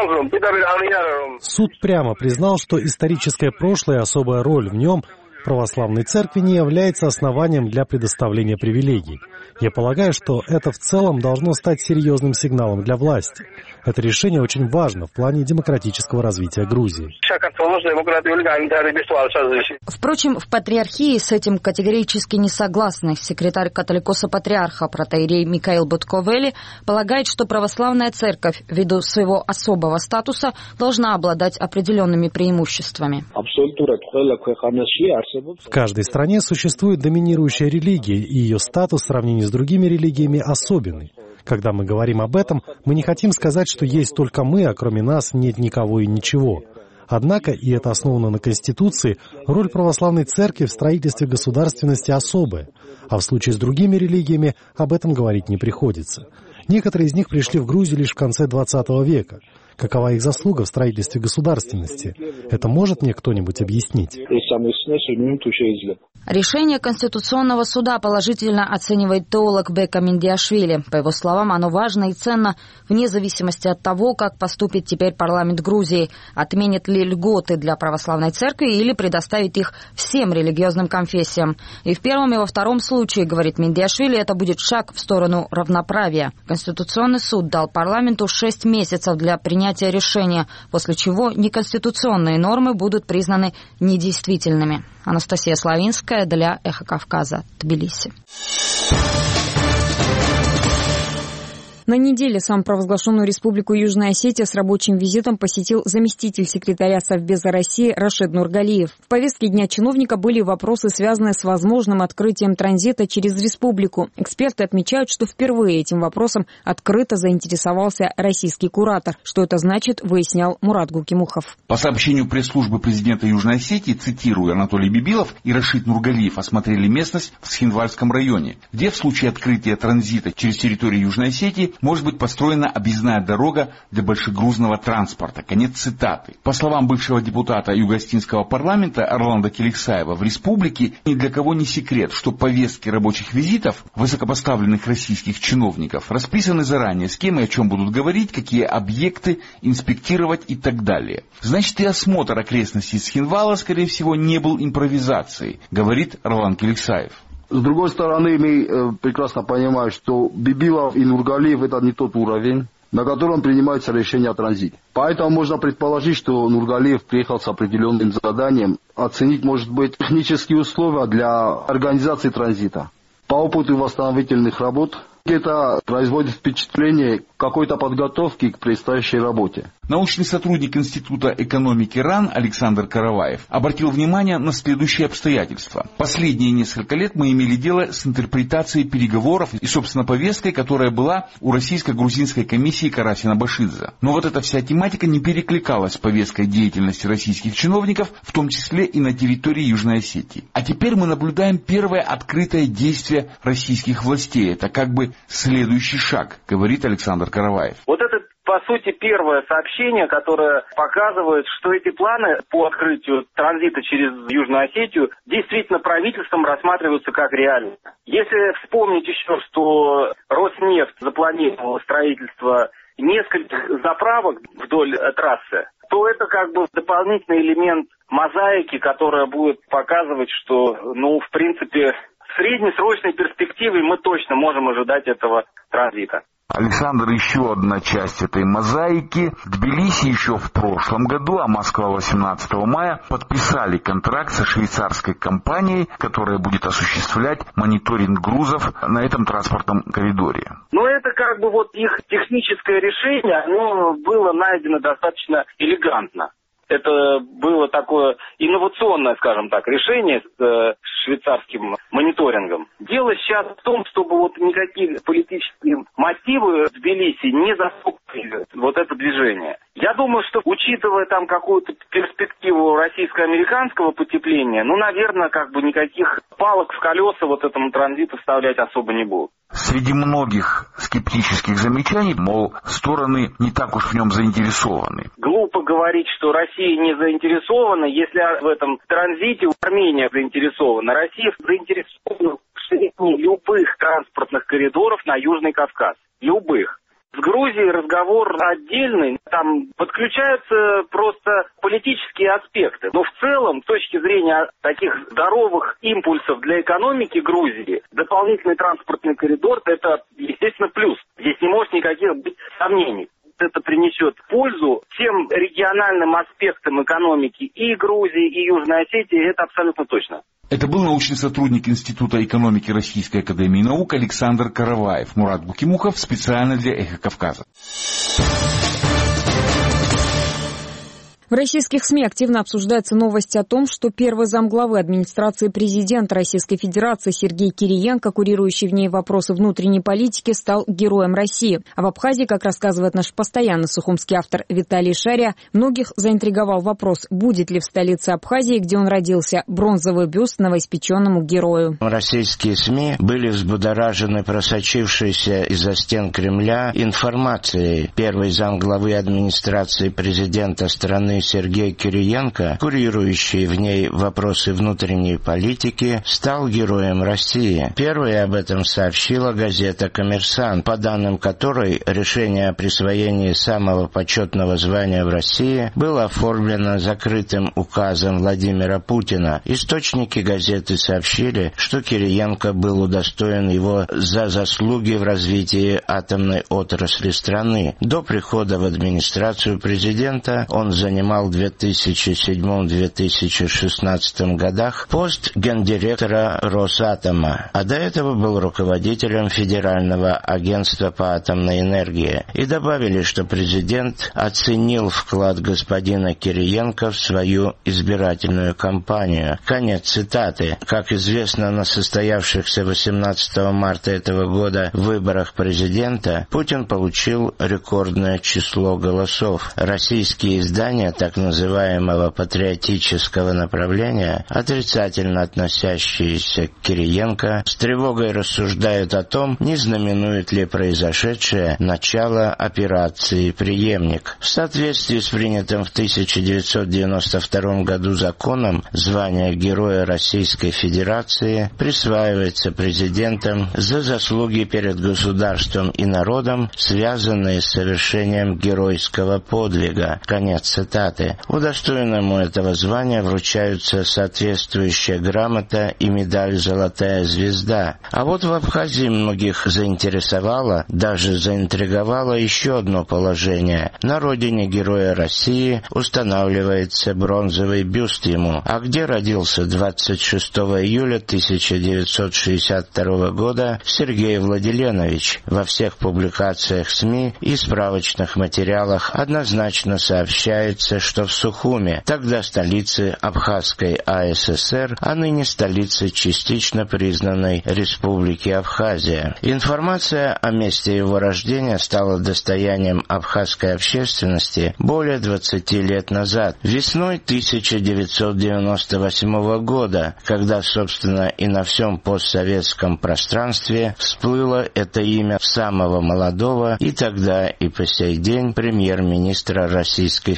Суд прямо признал, что историческое прошлое и особая роль в нем православной церкви не является основанием для предоставления привилегий. Я полагаю, что это в целом должно стать серьезным сигналом для власти. Это решение очень важно в плане демократического развития Грузии. Впрочем, в патриархии с этим категорически не согласны. Секретарь католикоса-патриарха протоиерей Микаил Ботковели полагает, что православная церковь, ввиду своего особого статуса, должна обладать определенными преимуществами. В каждой стране существует доминирующая религия, и ее статус в сравнении с другими религиями особенный. Когда мы говорим об этом, мы не хотим сказать, что есть только мы, а кроме нас нет никого и ничего. Однако, и это основано на Конституции, роль православной церкви в строительстве государственности особая, а в случае с другими религиями об этом говорить не приходится. Некоторые из них пришли в Грузию лишь в конце двадцатого века. Какова их заслуга в строительстве государственности? Это может мне кто-нибудь объяснить? Решение Конституционного суда положительно оценивает теолог Бека Миндиашвили. По его словам, оно важно и ценно вне зависимости от того, как поступит теперь парламент Грузии, отменит ли льготы для православной церкви или предоставит их всем религиозным конфессиям. И в первом и во втором случае, говорит Миндиашвили, это будет шаг в сторону равноправия. Конституционный суд дал парламенту шесть месяцев для принятия решения, после чего неконституционные нормы будут признаны недействительными. Анастасия Славинская для «Эхо Кавказа», Тбилиси. На неделе самопровозглашенную Республику Южная Осетия с рабочим визитом посетил заместитель секретаря Совбеза России Рашид Нургалиев. В повестке дня чиновника были вопросы, связанные с возможным открытием транзита через республику. Эксперты отмечают, что впервые этим вопросом открыто заинтересовался российский куратор. Что это значит, выяснял Мурат Гукимухов. По сообщению пресс-службы президента Южной Осетии, цитирую, Анатолий Бибилов и Рашид Нургалиев осмотрели местность в Схинвальском районе, где в случае открытия транзита через территорию Южной Осетии может быть построена объездная дорога для большегрузного транспорта. Конец цитаты. По словам бывшего депутата Юго-Остинского парламента Орландо Келексаева, в республике ни для кого не секрет, что повестки рабочих визитов высокопоставленных российских чиновников расписаны заранее, с кем и о чем будут говорить, какие объекты инспектировать и так далее. Значит, и осмотр окрестностей Схинвала, скорее всего, не был импровизацией, говорит Орландо Келексаев. С другой стороны, мы э, прекрасно понимаем, что Бибилов и Нургалиев – это не тот уровень, на котором принимается решение о транзите. Поэтому можно предположить, что Нургалиев приехал с определенным заданием оценить, может быть, технические условия для организации транзита. По опыту восстановительных работ это производит впечатление какой-то подготовки к предстоящей работе. Научный сотрудник Института экономики РАН Александр Караваев обратил внимание на следующие обстоятельства. Последние несколько лет мы имели дело с интерпретацией переговоров и, собственно, повесткой, которая была у российско-грузинской комиссии Карасина-Башидзе. Но вот эта вся тематика не перекликалась с повесткой деятельности российских чиновников, в том числе и на территории Южной Осетии. А теперь мы наблюдаем первое открытое действие российских властей. Это как бы следующий шаг, говорит Александр Караваев. Вот это, по сути, первое сообщение, которое показывает, что эти планы по открытию транзита через Южную Осетию действительно правительством рассматриваются как реальные. Если вспомнить еще, что Роснефть запланировала строительство нескольких заправок вдоль трассы, то это как бы дополнительный элемент мозаики, которая будет показывать, что, ну, в принципе, в среднесрочной перспективе мы точно можем ожидать этого транзита. Александр, еще одна часть этой мозаики. Тбилиси еще в прошлом году, а Москва восемнадцатого мая, подписали контракт со швейцарской компанией, которая будет осуществлять мониторинг грузов на этом транспортном коридоре. Ну, это как бы вот их техническое решение, оно было найдено достаточно элегантно. Это было такое инновационное, скажем так, решение с э, швейцарским мониторингом. Дело сейчас в том, чтобы вот никакие политические мотивы в Тбилиси не застопили вот это движение. Я думаю, что, учитывая там какую-то перспективу российско-американского потепления, ну, наверное, как бы никаких палок в колеса вот этому транзиту вставлять особо не будут. Среди многих скептических замечаний, мол, стороны не так уж в нем заинтересованы. Глупо говорить, что Россия не заинтересована, если в этом транзите Армения заинтересована. Россия заинтересована в ширине любых транспортных коридоров на Южный Кавказ. Любых. С Грузией разговор отдельный, там подключаются просто политические аспекты. Но в целом, с точки зрения таких здоровых импульсов для экономики Грузии, дополнительный транспортный коридор – это, естественно, плюс. Здесь не может никаких быть сомнений. Это принесет пользу тем региональным аспектам экономики и Грузии, и Южной Осетии, это абсолютно точно. Это был научный сотрудник Института экономики Российской академии наук Александр Караваев. Мурат Букимухов специально для «Эхо Кавказа». В российских СМИ активно обсуждается новость о том, что первый замглавы администрации президента Российской Федерации Сергей Кириенко, курирующий в ней вопросы внутренней политики, стал героем России. А в Абхазии, как рассказывает наш постоянный сухумский автор Виталий Шария, многих заинтриговал вопрос, будет ли в столице Абхазии, где он родился, бронзовый бюст новоиспеченному герою. Российские СМИ были взбудоражены просочившейся из-за стен Кремля информацией. Первый замглавы администрации президента страны Сергей Кириенко, курирующий в ней вопросы внутренней политики, стал героем России. Первой об этом сообщила газета «Коммерсант», по данным которой решение о присвоении самого почетного звания в России было оформлено закрытым указом Владимира Путина. Источники газеты сообщили, что Кириенко был удостоен его за заслуги в развитии атомной отрасли страны. До прихода в администрацию президента он занимал в две тысячи седьмом — две тысячи шестнадцатом годах пост гендиректора Росатома, а до этого был руководителем Федерального агентства по атомной энергии. И добавили, что президент оценил вклад господина Кириенко в свою избирательную кампанию. Конец цитаты. Как известно, на состоявшихся восемнадцатого марта этого года выборах президента Путин получил рекордное число голосов. Российские издания так называемого патриотического направления, отрицательно относящиеся к Кириенко, с тревогой рассуждают о том, не знаменует ли произошедшее начало операции «Преемник». В соответствии с принятым в тысяча девятьсот девяносто втором году законом, звание Героя Российской Федерации присваивается президентом за заслуги перед государством и народом, связанные с совершением геройского подвига. Конец цитаты. Удостоенному этого звания вручаются соответствующая грамота и медаль «Золотая звезда». А вот в Абхазии многих заинтересовало, даже заинтриговало еще одно положение. На родине Героя России устанавливается бронзовый бюст ему. А где родился двадцать шестого июля тысяча девятьсот шестьдесят второго года Сергей Владиленович? Во всех публикациях СМИ и справочных материалах однозначно сообщается, что в Сухуме, тогда столице Абхазской АССР, а ныне столице частично признанной Республики Абхазия. Информация о месте его рождения стала достоянием абхазской общественности более двадцати лет назад, весной тысяча девятьсот девяносто восьмого года, когда, собственно, и на всем постсоветском пространстве всплыло это имя самого молодого и тогда и по сей день премьер-министра Российской Федерации.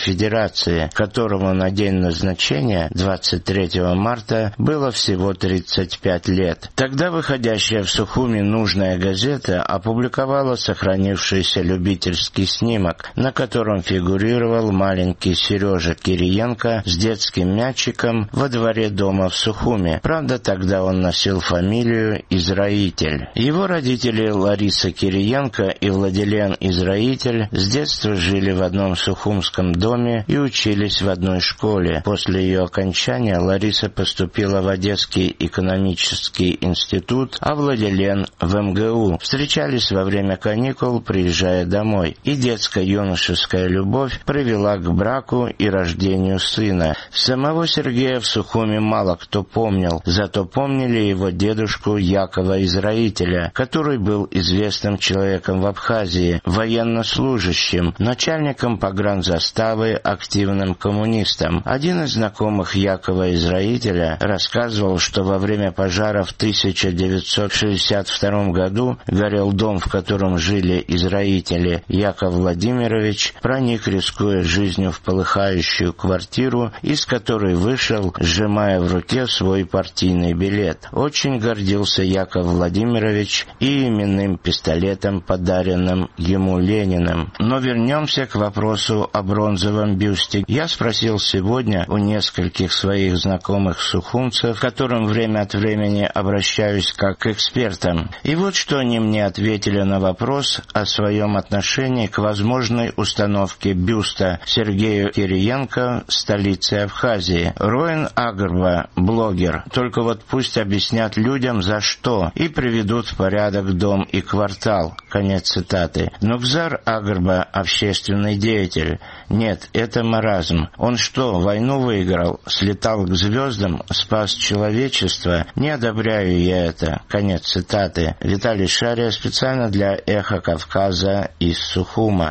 администрации, которому на день назначения, двадцать третьего марта, было всего тридцать пять лет. Тогда выходящая в Сухуми «Нужная газета» опубликовала сохранившийся любительский снимок, на котором фигурировал маленький Сережа Кириенко с детским мячиком во дворе дома в Сухуми. Правда, тогда он носил фамилию Израитель. Его родители Лариса Кириенко и Владилен Израитель с детства жили в одном сухумском доме и учились в одной школе. После ее окончания Лариса поступила в Одесский экономический институт, а Владилен в эм гэ у. Встречались во время каникул, приезжая домой, и детско-юношеская любовь привела к браку и рождению сына. Самого Сергея в Сухуми мало кто помнил, зато помнили его дедушку Якова Израителя, который был известным человеком в Абхазии, военнослужащим, начальником погранзаставы, активным коммунистом. Один из знакомых Якова Израителя рассказывал, что во время пожара в тысяча девятьсот шестьдесят втором году горел дом, в котором жили израители. Яков Владимирович проник, рискуя жизнью, в полыхающую квартиру, из которой вышел, сжимая в руке свой партийный билет. Очень гордился Яков Владимирович и именным пистолетом, подаренным ему Лениным. Но вернемся к вопросу о бронзовом бюсте. Я спросил сегодня у нескольких своих знакомых сухумцев, к которым время от времени обращаюсь как к экспертам. И вот что они мне ответили на вопрос о своем отношении к возможной установке бюста Сергею Кириенко в столице Абхазии. Роин Агрба, блогер, только вот пусть объяснят людям за что и приведут в порядок дом и квартал. Конец цитаты. Нукзар Агрба — общественный деятель. Нет, это маразм. Он что, войну выиграл? Слетал к звездам? Спас человечество? Не одобряю я это. Конец цитаты. Виталий Шария специально для «Эхо Кавказа» из Сухума.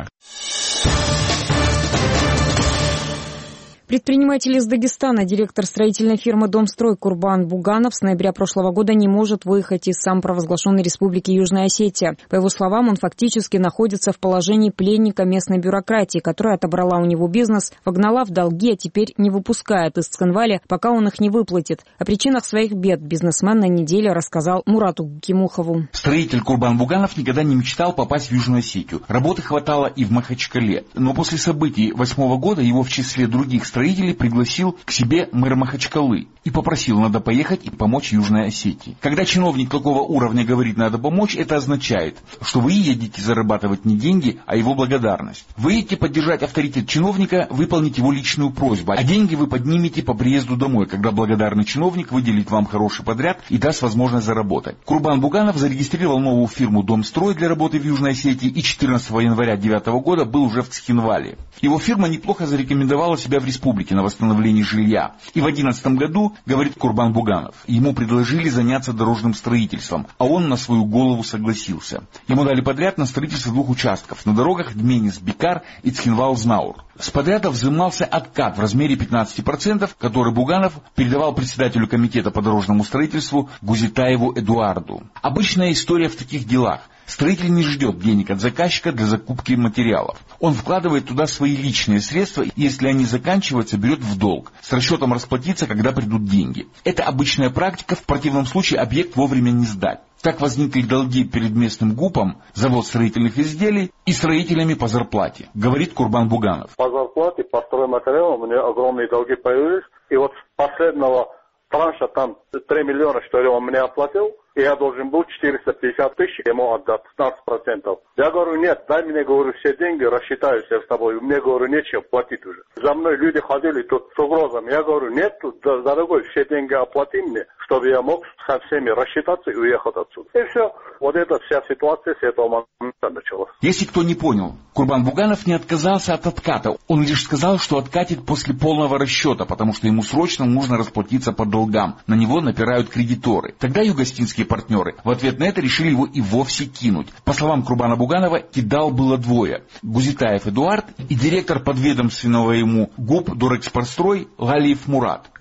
Предприниматель из Дагестана, директор строительной фирмы «Домстрой» Курбан Буганов с ноября прошлого года не может выехать из самопровозглашенной республики Южная Осетия. По его словам, он фактически находится в положении пленника местной бюрократии, которая отобрала у него бизнес, вогнала в долги, а теперь не выпускает из Цхинваля, пока он их не выплатит. О причинах своих бед бизнесмен на неделе рассказал Мурату Кимухову. Строитель Курбан Буганов никогда не мечтал попасть в Южную Осетию. Работы хватало и в Махачкале. Но после событий восьмого года его в числе других строителей строителей пригласил к себе мэр Махачкалы и попросил: надо поехать и помочь Южной Осетии. Когда чиновник такого уровня говорит «надо помочь», это означает, что вы едете зарабатывать не деньги, а его благодарность. Вы едете поддержать авторитет чиновника, выполнить его личную просьбу, а деньги вы поднимете по приезду домой, когда благодарный чиновник выделит вам хороший подряд и даст возможность заработать. Курбан Буганов зарегистрировал новую фирму «Домстрой» для работы в Южной Осетии и четырнадцатого января две тысячи девятого года был уже в Цхинвале. Его фирма неплохо зарекомендовала себя в республике на восстановлении жилья. И в две тысячи одиннадцатом году, говорит Курбан Буганов, ему предложили заняться дорожным строительством, а он на свою голову согласился. Ему дали подряд на строительство двух участков на дорогах Дменис-Бикар и Цхинвал-Знаур. С подряда взимался откат в размере пятнадцать процентов, который Буганов передавал председателю комитета по дорожному строительству Гузитаеву Эдуарду. Обычная история в таких делах. Строитель не ждет денег от заказчика для закупки материалов. Он вкладывает туда свои личные средства, и если они заканчиваются, берет в долг, с расчетом расплатиться, когда придут деньги. Это обычная практика, в противном случае объект вовремя не сдать. Так возникли долги перед местным ГУПом, завод строительных изделий, и строителями по зарплате, говорит Курбан Буганов. По зарплате, по стройматериалам у меня огромные долги появились, и вот с последнего транша там три миллиона, что ли, он мне оплатил, и я должен был четыреста пятьдесят тысяч ему отдать, пятнадцать процентов. Я говорю, нет, дай мне, говорю, все деньги, рассчитаюсь я с тобой. Мне, говорю, нечем платить уже. За мной люди ходили тут с угрозами. Я говорю, нет, тут, дорогой, все деньги оплати мне, чтобы я мог со всеми рассчитаться и уехать отсюда. И все. Вот эта вся ситуация с этого момента началась. Если кто не понял, Курбан Буганов не отказался от отката. Он лишь сказал, что откатит после полного расчета, потому что ему срочно нужно расплатиться по долгам. На него напирают кредиторы. Тогда югостинские партнеры в ответ на это решили его и вовсе кинуть. По словам Курбана Буганова, кидал было двое. Гузитаев Эдуард и директор подведомственного ему ГУП «Дорэкспортстрой» Галиев Мурат,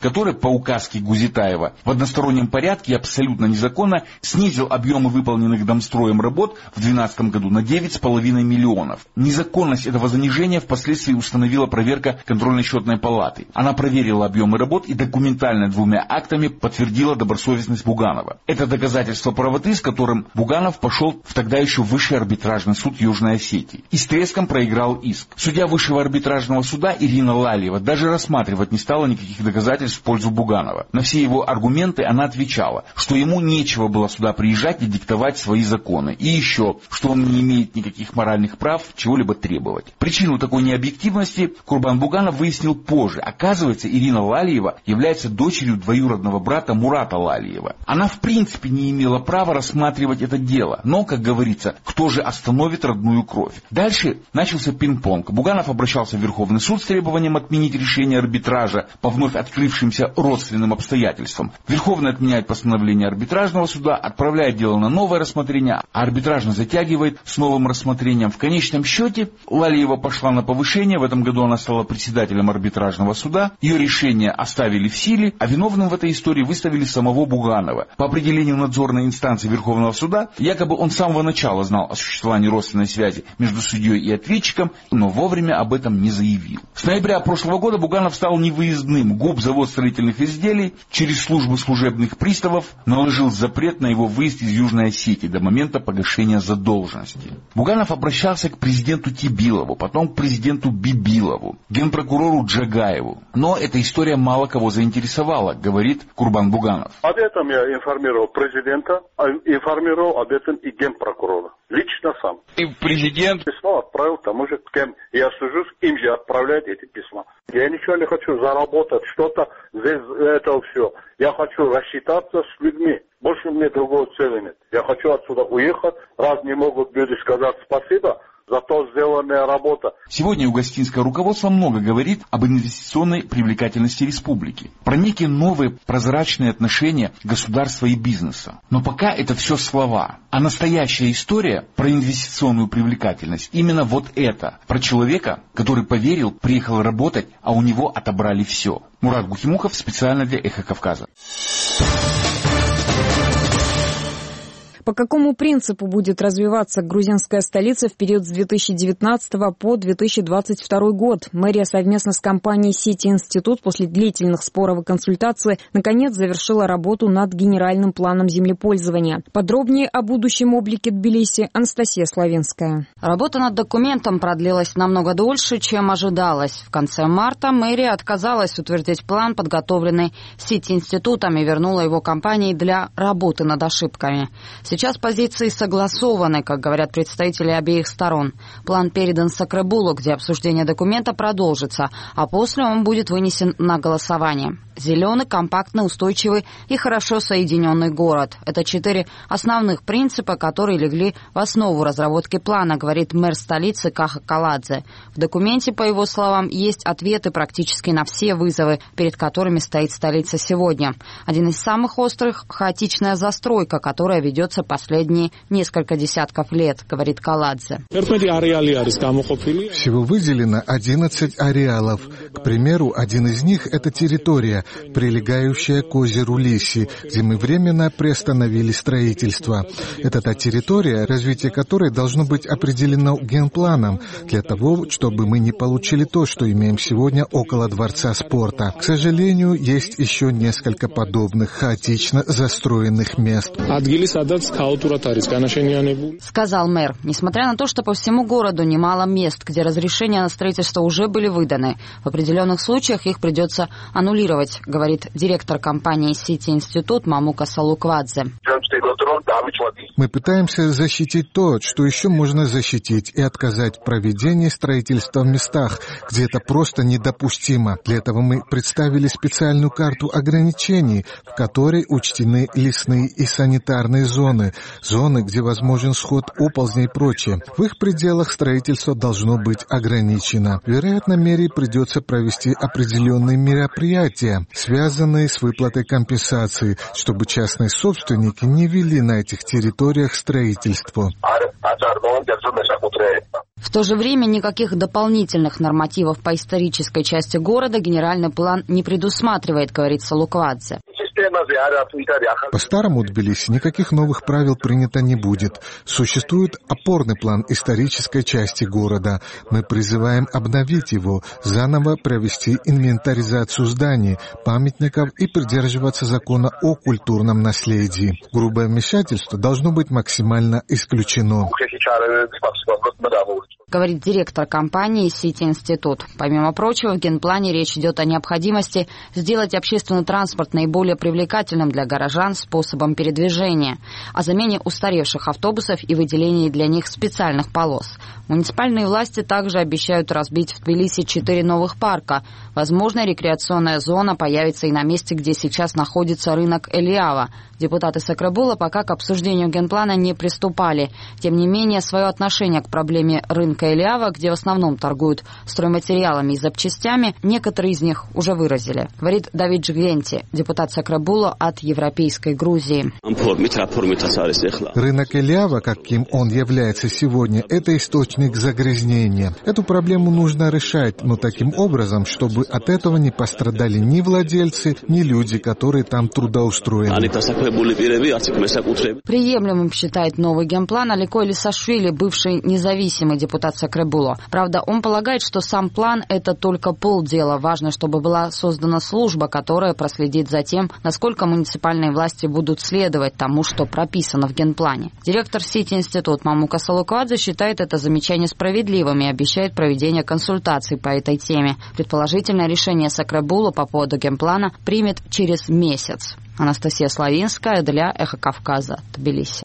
который по указке Гузитаева в одностороннем порядке и абсолютно незаконно снизил объемы выполненных домстроем работ в две тысячи двенадцатом году на девять с половиной миллионов. Незаконность этого занижения впоследствии установила проверка контрольно-счетной палаты. Она проверила объемы работ и документально двумя актами подтвердила добросовестность Буганова. Это доказательство правоты, с которым Буганов пошел в тогда еще высший арбитражный суд Южной Осетии и с треском проиграл иск. Судья высшего арбитражного суда Ирина Лалиева даже рассматривать не стала никаких доказательств в пользу Буганова. На все его аргументы она отвечала, что ему нечего было сюда приезжать и диктовать свои законы. И еще, что он не имеет никаких моральных прав чего-либо требовать. Причину такой необъективности Курбан Буганов выяснил позже. Оказывается, Ирина Лалиева является дочерью двоюродного брата Мурата Лалиева. Она в принципе не имела права рассматривать это дело. Но, как говорится, кто же остановит родную кровь? Дальше начался пинг-понг. Буганов обращался в Верховный суд с требованием отменить решение арбитража по вновь открывшимся родственным обстоятельствам. Верховный отменяет постановление арбитражного суда, отправляет дело на новое рассмотрение, а арбитражный затягивает с новым рассмотрением. В конечном счете Лалиева пошла на повышение. В этом году она стала председателем арбитражного суда. Ее решение оставили в силе, а виновным в этой истории выставили самого Буганова. По определению надзорной инстанции Верховного суда, якобы он с самого начала знал о существовании родственной связи между судьей и ответчиком, но вовремя об этом не заявил. С ноября прошлого года Буганов стал невыездным. ГУП «Завод строительных изделий» через службу служебных приставов наложил запрет на его выезд из Южной Осетии до момента погашения задолженности. Буганов обращался к президенту Тибилову, потом к президенту Бибилову, генпрокурору Джагаеву. Но эта история мало кого заинтересовала, говорит Курбан Буганов. Об этом я информировал президента, информировал об этом и генпрокурора. Лично сам. И президент письмо отправил тому же, с кем я сужусь, им же отправляют эти письма. Я ничего не хочу заработать, что-то здесь, это все. Я хочу рассчитаться с людьми. Больше мне другого цели нет. Я хочу отсюда уехать, раз не могут люди сказать спасибо за то сделанная работа. Сегодня угостинское руководство много говорит об инвестиционной привлекательности республики, про некие новые прозрачные отношения государства и бизнеса. Но пока это все слова. А настоящая история про инвестиционную привлекательность именно вот это. Про человека, который поверил, приехал работать, а у него отобрали все. Мурат Гухимухов специально для «Эхо Кавказа». По какому принципу будет развиваться грузинская столица в период с две тысячи девятнадцатого по две тысячи двадцать второй год? Мэрия совместно с компанией «Сити Институт» после длительных споров и консультаций наконец завершила работу над генеральным планом землепользования. Подробнее о будущем облике Тбилиси Анастасия Славинская. Работа над документом продлилась намного дольше, чем ожидалось. В конце марта мэрия отказалась утвердить план, подготовленный «Сити Институтом», и вернула его компании для работы над ошибками. Сейчас позиции согласованы, как говорят представители обеих сторон. План передан Сакрабулу, где обсуждение документа продолжится, а после он будет вынесен на голосование. Зеленый, компактный, устойчивый и хорошо соединенный город. Это четыре основных принципа, которые легли в основу разработки плана, говорит мэр столицы Каха Каладзе. В документе, по его словам, есть ответы практически на все вызовы, перед которыми стоит столица сегодня. Один из самых острых – хаотичная застройка, которая ведется последние несколько десятков лет, говорит Каладзе. Всего выделено одиннадцать ареалов. К примеру, один из них – это территория, прилегающая к озеру Лиси, где мы временно приостановили строительство. Это та территория, развитие которой должно быть определено генпланом, для того, чтобы мы не получили то, что имеем сегодня около Дворца спорта. К сожалению, есть еще несколько подобных хаотично застроенных мест. Сказал мэр. Несмотря на то, что по всему городу немало мест, где разрешения на строительство уже были выданы, в определенных случаях их придется аннулировать, говорит директор компании «Сити Институт» Мамука Салуквадзе. Мы пытаемся защитить то, что еще можно защитить, и отказать в проведении строительства в местах, где это просто недопустимо. Для этого мы представили специальную карту ограничений, в которой учтены лесные и санитарные зоны, зоны, где возможен сход оползней и прочее. В их пределах строительство должно быть ограничено. Вероятно, мэрии придется провести определенные мероприятия, связанные с выплатой компенсации, чтобы частные собственники не вели на этих территориях строительство. В то же время никаких дополнительных нормативов по исторической части города генеральный план не предусматривает, говорит Салуквадзе. По старому Тбилиси никаких новых правил принято не будет. Существует опорный план исторической части города. Мы призываем обновить его, заново провести инвентаризацию зданий, памятников и придерживаться закона о культурном наследии. Грубое вмешательство должно быть максимально исключено, говорит директор компании «Сити-Институт». Помимо прочего, в генплане речь идет о необходимости сделать общественный транспорт наиболее привлекательным для горожан способом передвижения, о замене устаревших автобусов и выделении для них специальных полос. Муниципальные власти также обещают разбить в Тбилиси четыре новых парка. Возможно, рекреационная зона появится и на месте, где сейчас находится рынок Элиава. Депутаты Сакрабула пока к обсуждению генплана не приступали. Тем не менее, свое отношение к проблеме рынка Элиава, где в основном торгуют стройматериалами и запчастями, некоторые из них уже выразили. Говорит Давид Жгвенти, депутат Сакрабула от Европейской Грузии. Рынок Элиава, каким он является сегодня, это источник загрязнения. Эту проблему нужно решать, но таким образом, чтобы от этого не пострадали ни владельцы, ни люди, которые там трудоустроены. Приемлемым считает новый генплан Алико Элисашвили, бывший независимый депутат Сакрабула. Правда, он полагает, что сам план – это только полдела. Важно, чтобы была создана служба, которая проследит за тем, насколько муниципальные власти будут следовать тому, что прописано в генплане. Директор Сити-Институт Мамука Салуквадзе считает это замечание справедливым и обещает проведение консультаций по этой теме. Предположительное решение Сакрабула по поводу генплана примет через месяц. Анастасия Славинская для Эхо Кавказа, Тбилиси.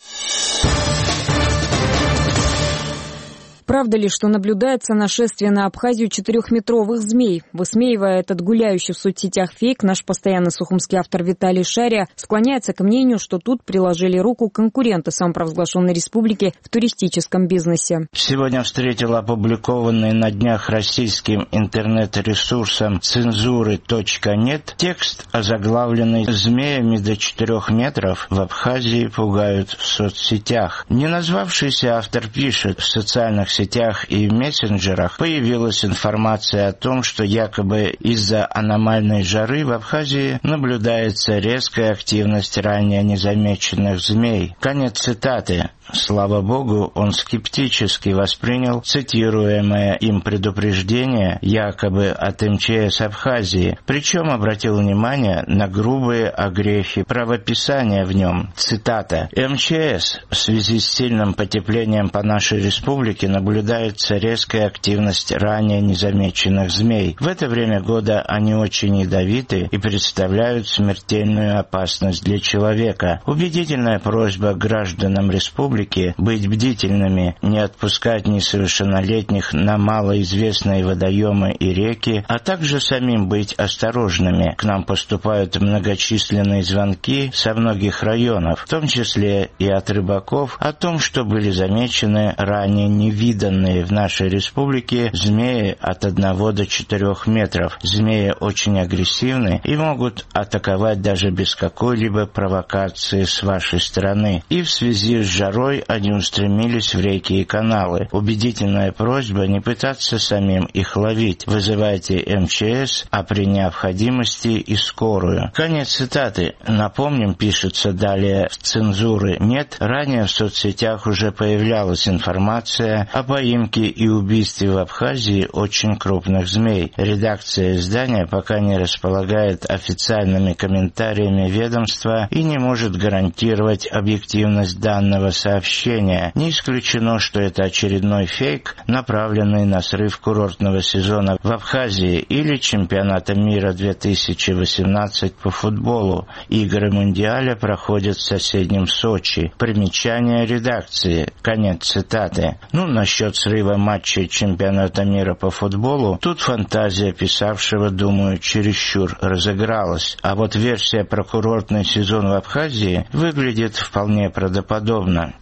Правда ли, что наблюдается нашествие на Абхазию четырехметровых змей? Высмеивая этот гуляющий в соцсетях фейк, наш постоянный сухумский автор Виталий Шария склоняется к мнению, что тут приложили руку конкуренты самопровозглашенной республики в туристическом бизнесе. Сегодня встретил опубликованный на днях российским интернет-ресурсом цензуры точка нет текст, озаглавленный «Змеями до четырех метров в Абхазии пугают в соцсетях». Не назвавшийся автор пишет: в социальных сетях и мессенджерах появилась информация о том, что якобы из-за аномальной жары в Абхазии наблюдается резкая активность ранее незамеченных змей. Конец цитаты. Слава богу, он скептически воспринял цитируемое им предупреждение якобы от эм че эс Абхазии, причем обратил внимание на грубые огрехи правописания в нем. Цитата. эм че эс: в связи с сильным потеплением по нашей республике наблюдается резкая активность ранее незамеченных змей. В это время года они очень ядовиты и представляют смертельную опасность для человека. Убедительная просьба гражданам республики быть бдительными, не отпускать несовершеннолетних на малоизвестные водоемы и реки, а также самим быть осторожными. К нам поступают многочисленные звонки со многих районов, в том числе и от рыбаков, о том, что были замечены ранее невиданные в нашей республике змеи от одного до четырех метров. Змеи очень агрессивны и могут атаковать даже без какой-либо провокации с вашей стороны. И в связи с жарой они устремились в реки и каналы. Убедительная просьба не пытаться самим их ловить. Вызывайте эм че эс, а при необходимости и скорую. Конец цитаты. Напомним, пишется далее в цензуры нет. Ранее в соцсетях уже появлялась информация о поимке и убийстве в Абхазии очень крупных змей. Редакция издания пока не располагает официальными комментариями ведомства и не может гарантировать объективность данного сообщения. Не исключено, что это очередной фейк, направленный на срыв курортного сезона в Абхазии или чемпионата мира две тысячи восемнадцать по футболу. Игры Мундиаля проходят в соседнем Сочи. Примечание редакции. Конец цитаты. Ну, насчет срыва матча чемпионата мира по футболу, тут фантазия писавшего, думаю, чересчур разыгралась. А вот версия про курортный сезон в Абхазии выглядит вполне правдоподобно.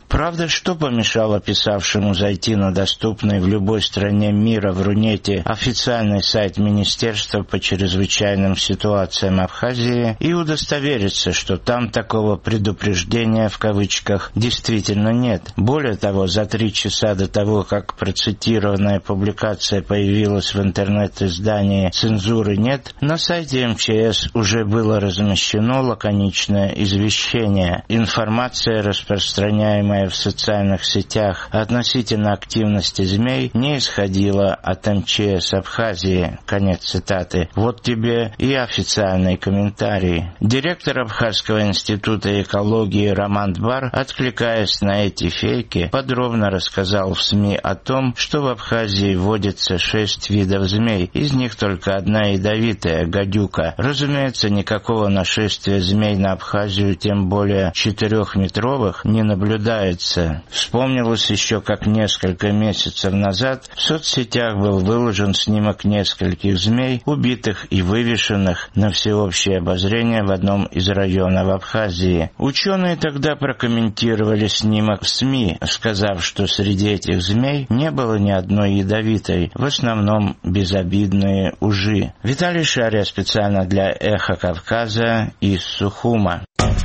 Правда, что помешало писавшему зайти на доступный в любой стране мира в Рунете официальный сайт Министерства по чрезвычайным ситуациям Абхазии и удостовериться, что там такого предупреждения в кавычках действительно нет. Более того, за три часа до того, как процитированная публикация появилась в интернет-издании «Цензуры нет», на сайте эм че эс уже было размещено лаконичное извещение. Информация, распространяемая в социальных сетях относительно активности змей, не исходила от эм че эс Абхазии. Конец цитаты. Вот тебе и официальный комментарий. Директор Абхазского института экологии Роман Бар, откликаясь на эти фейки, подробно рассказал в СМИ о том, что в Абхазии водится шесть видов змей, из них только одна ядовитая, гадюка. Разумеется, никакого нашествия змей на Абхазию, тем более четырехметровых, не наблюдается. Вспомнилось еще, как несколько месяцев назад в соцсетях был выложен снимок нескольких змей, убитых и вывешенных на всеобщее обозрение в одном из районов Абхазии. Ученые тогда прокомментировали снимок в СМИ, сказав, что среди этих змей не было ни одной ядовитой, в основном безобидные ужи. Виталий Шария специально для «Эхо Кавказа» из Сухума.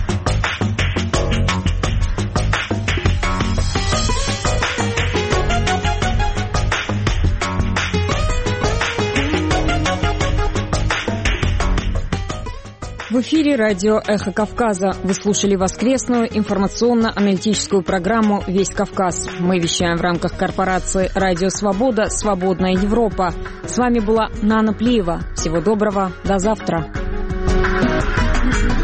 В эфире радио «Эхо Кавказа». Вы слушали воскресную информационно-аналитическую программу «Весь Кавказ». Мы вещаем в рамках корпорации «Радио Свобода. Свободная Европа». С вами была Нана Плиева. Всего доброго. До завтра.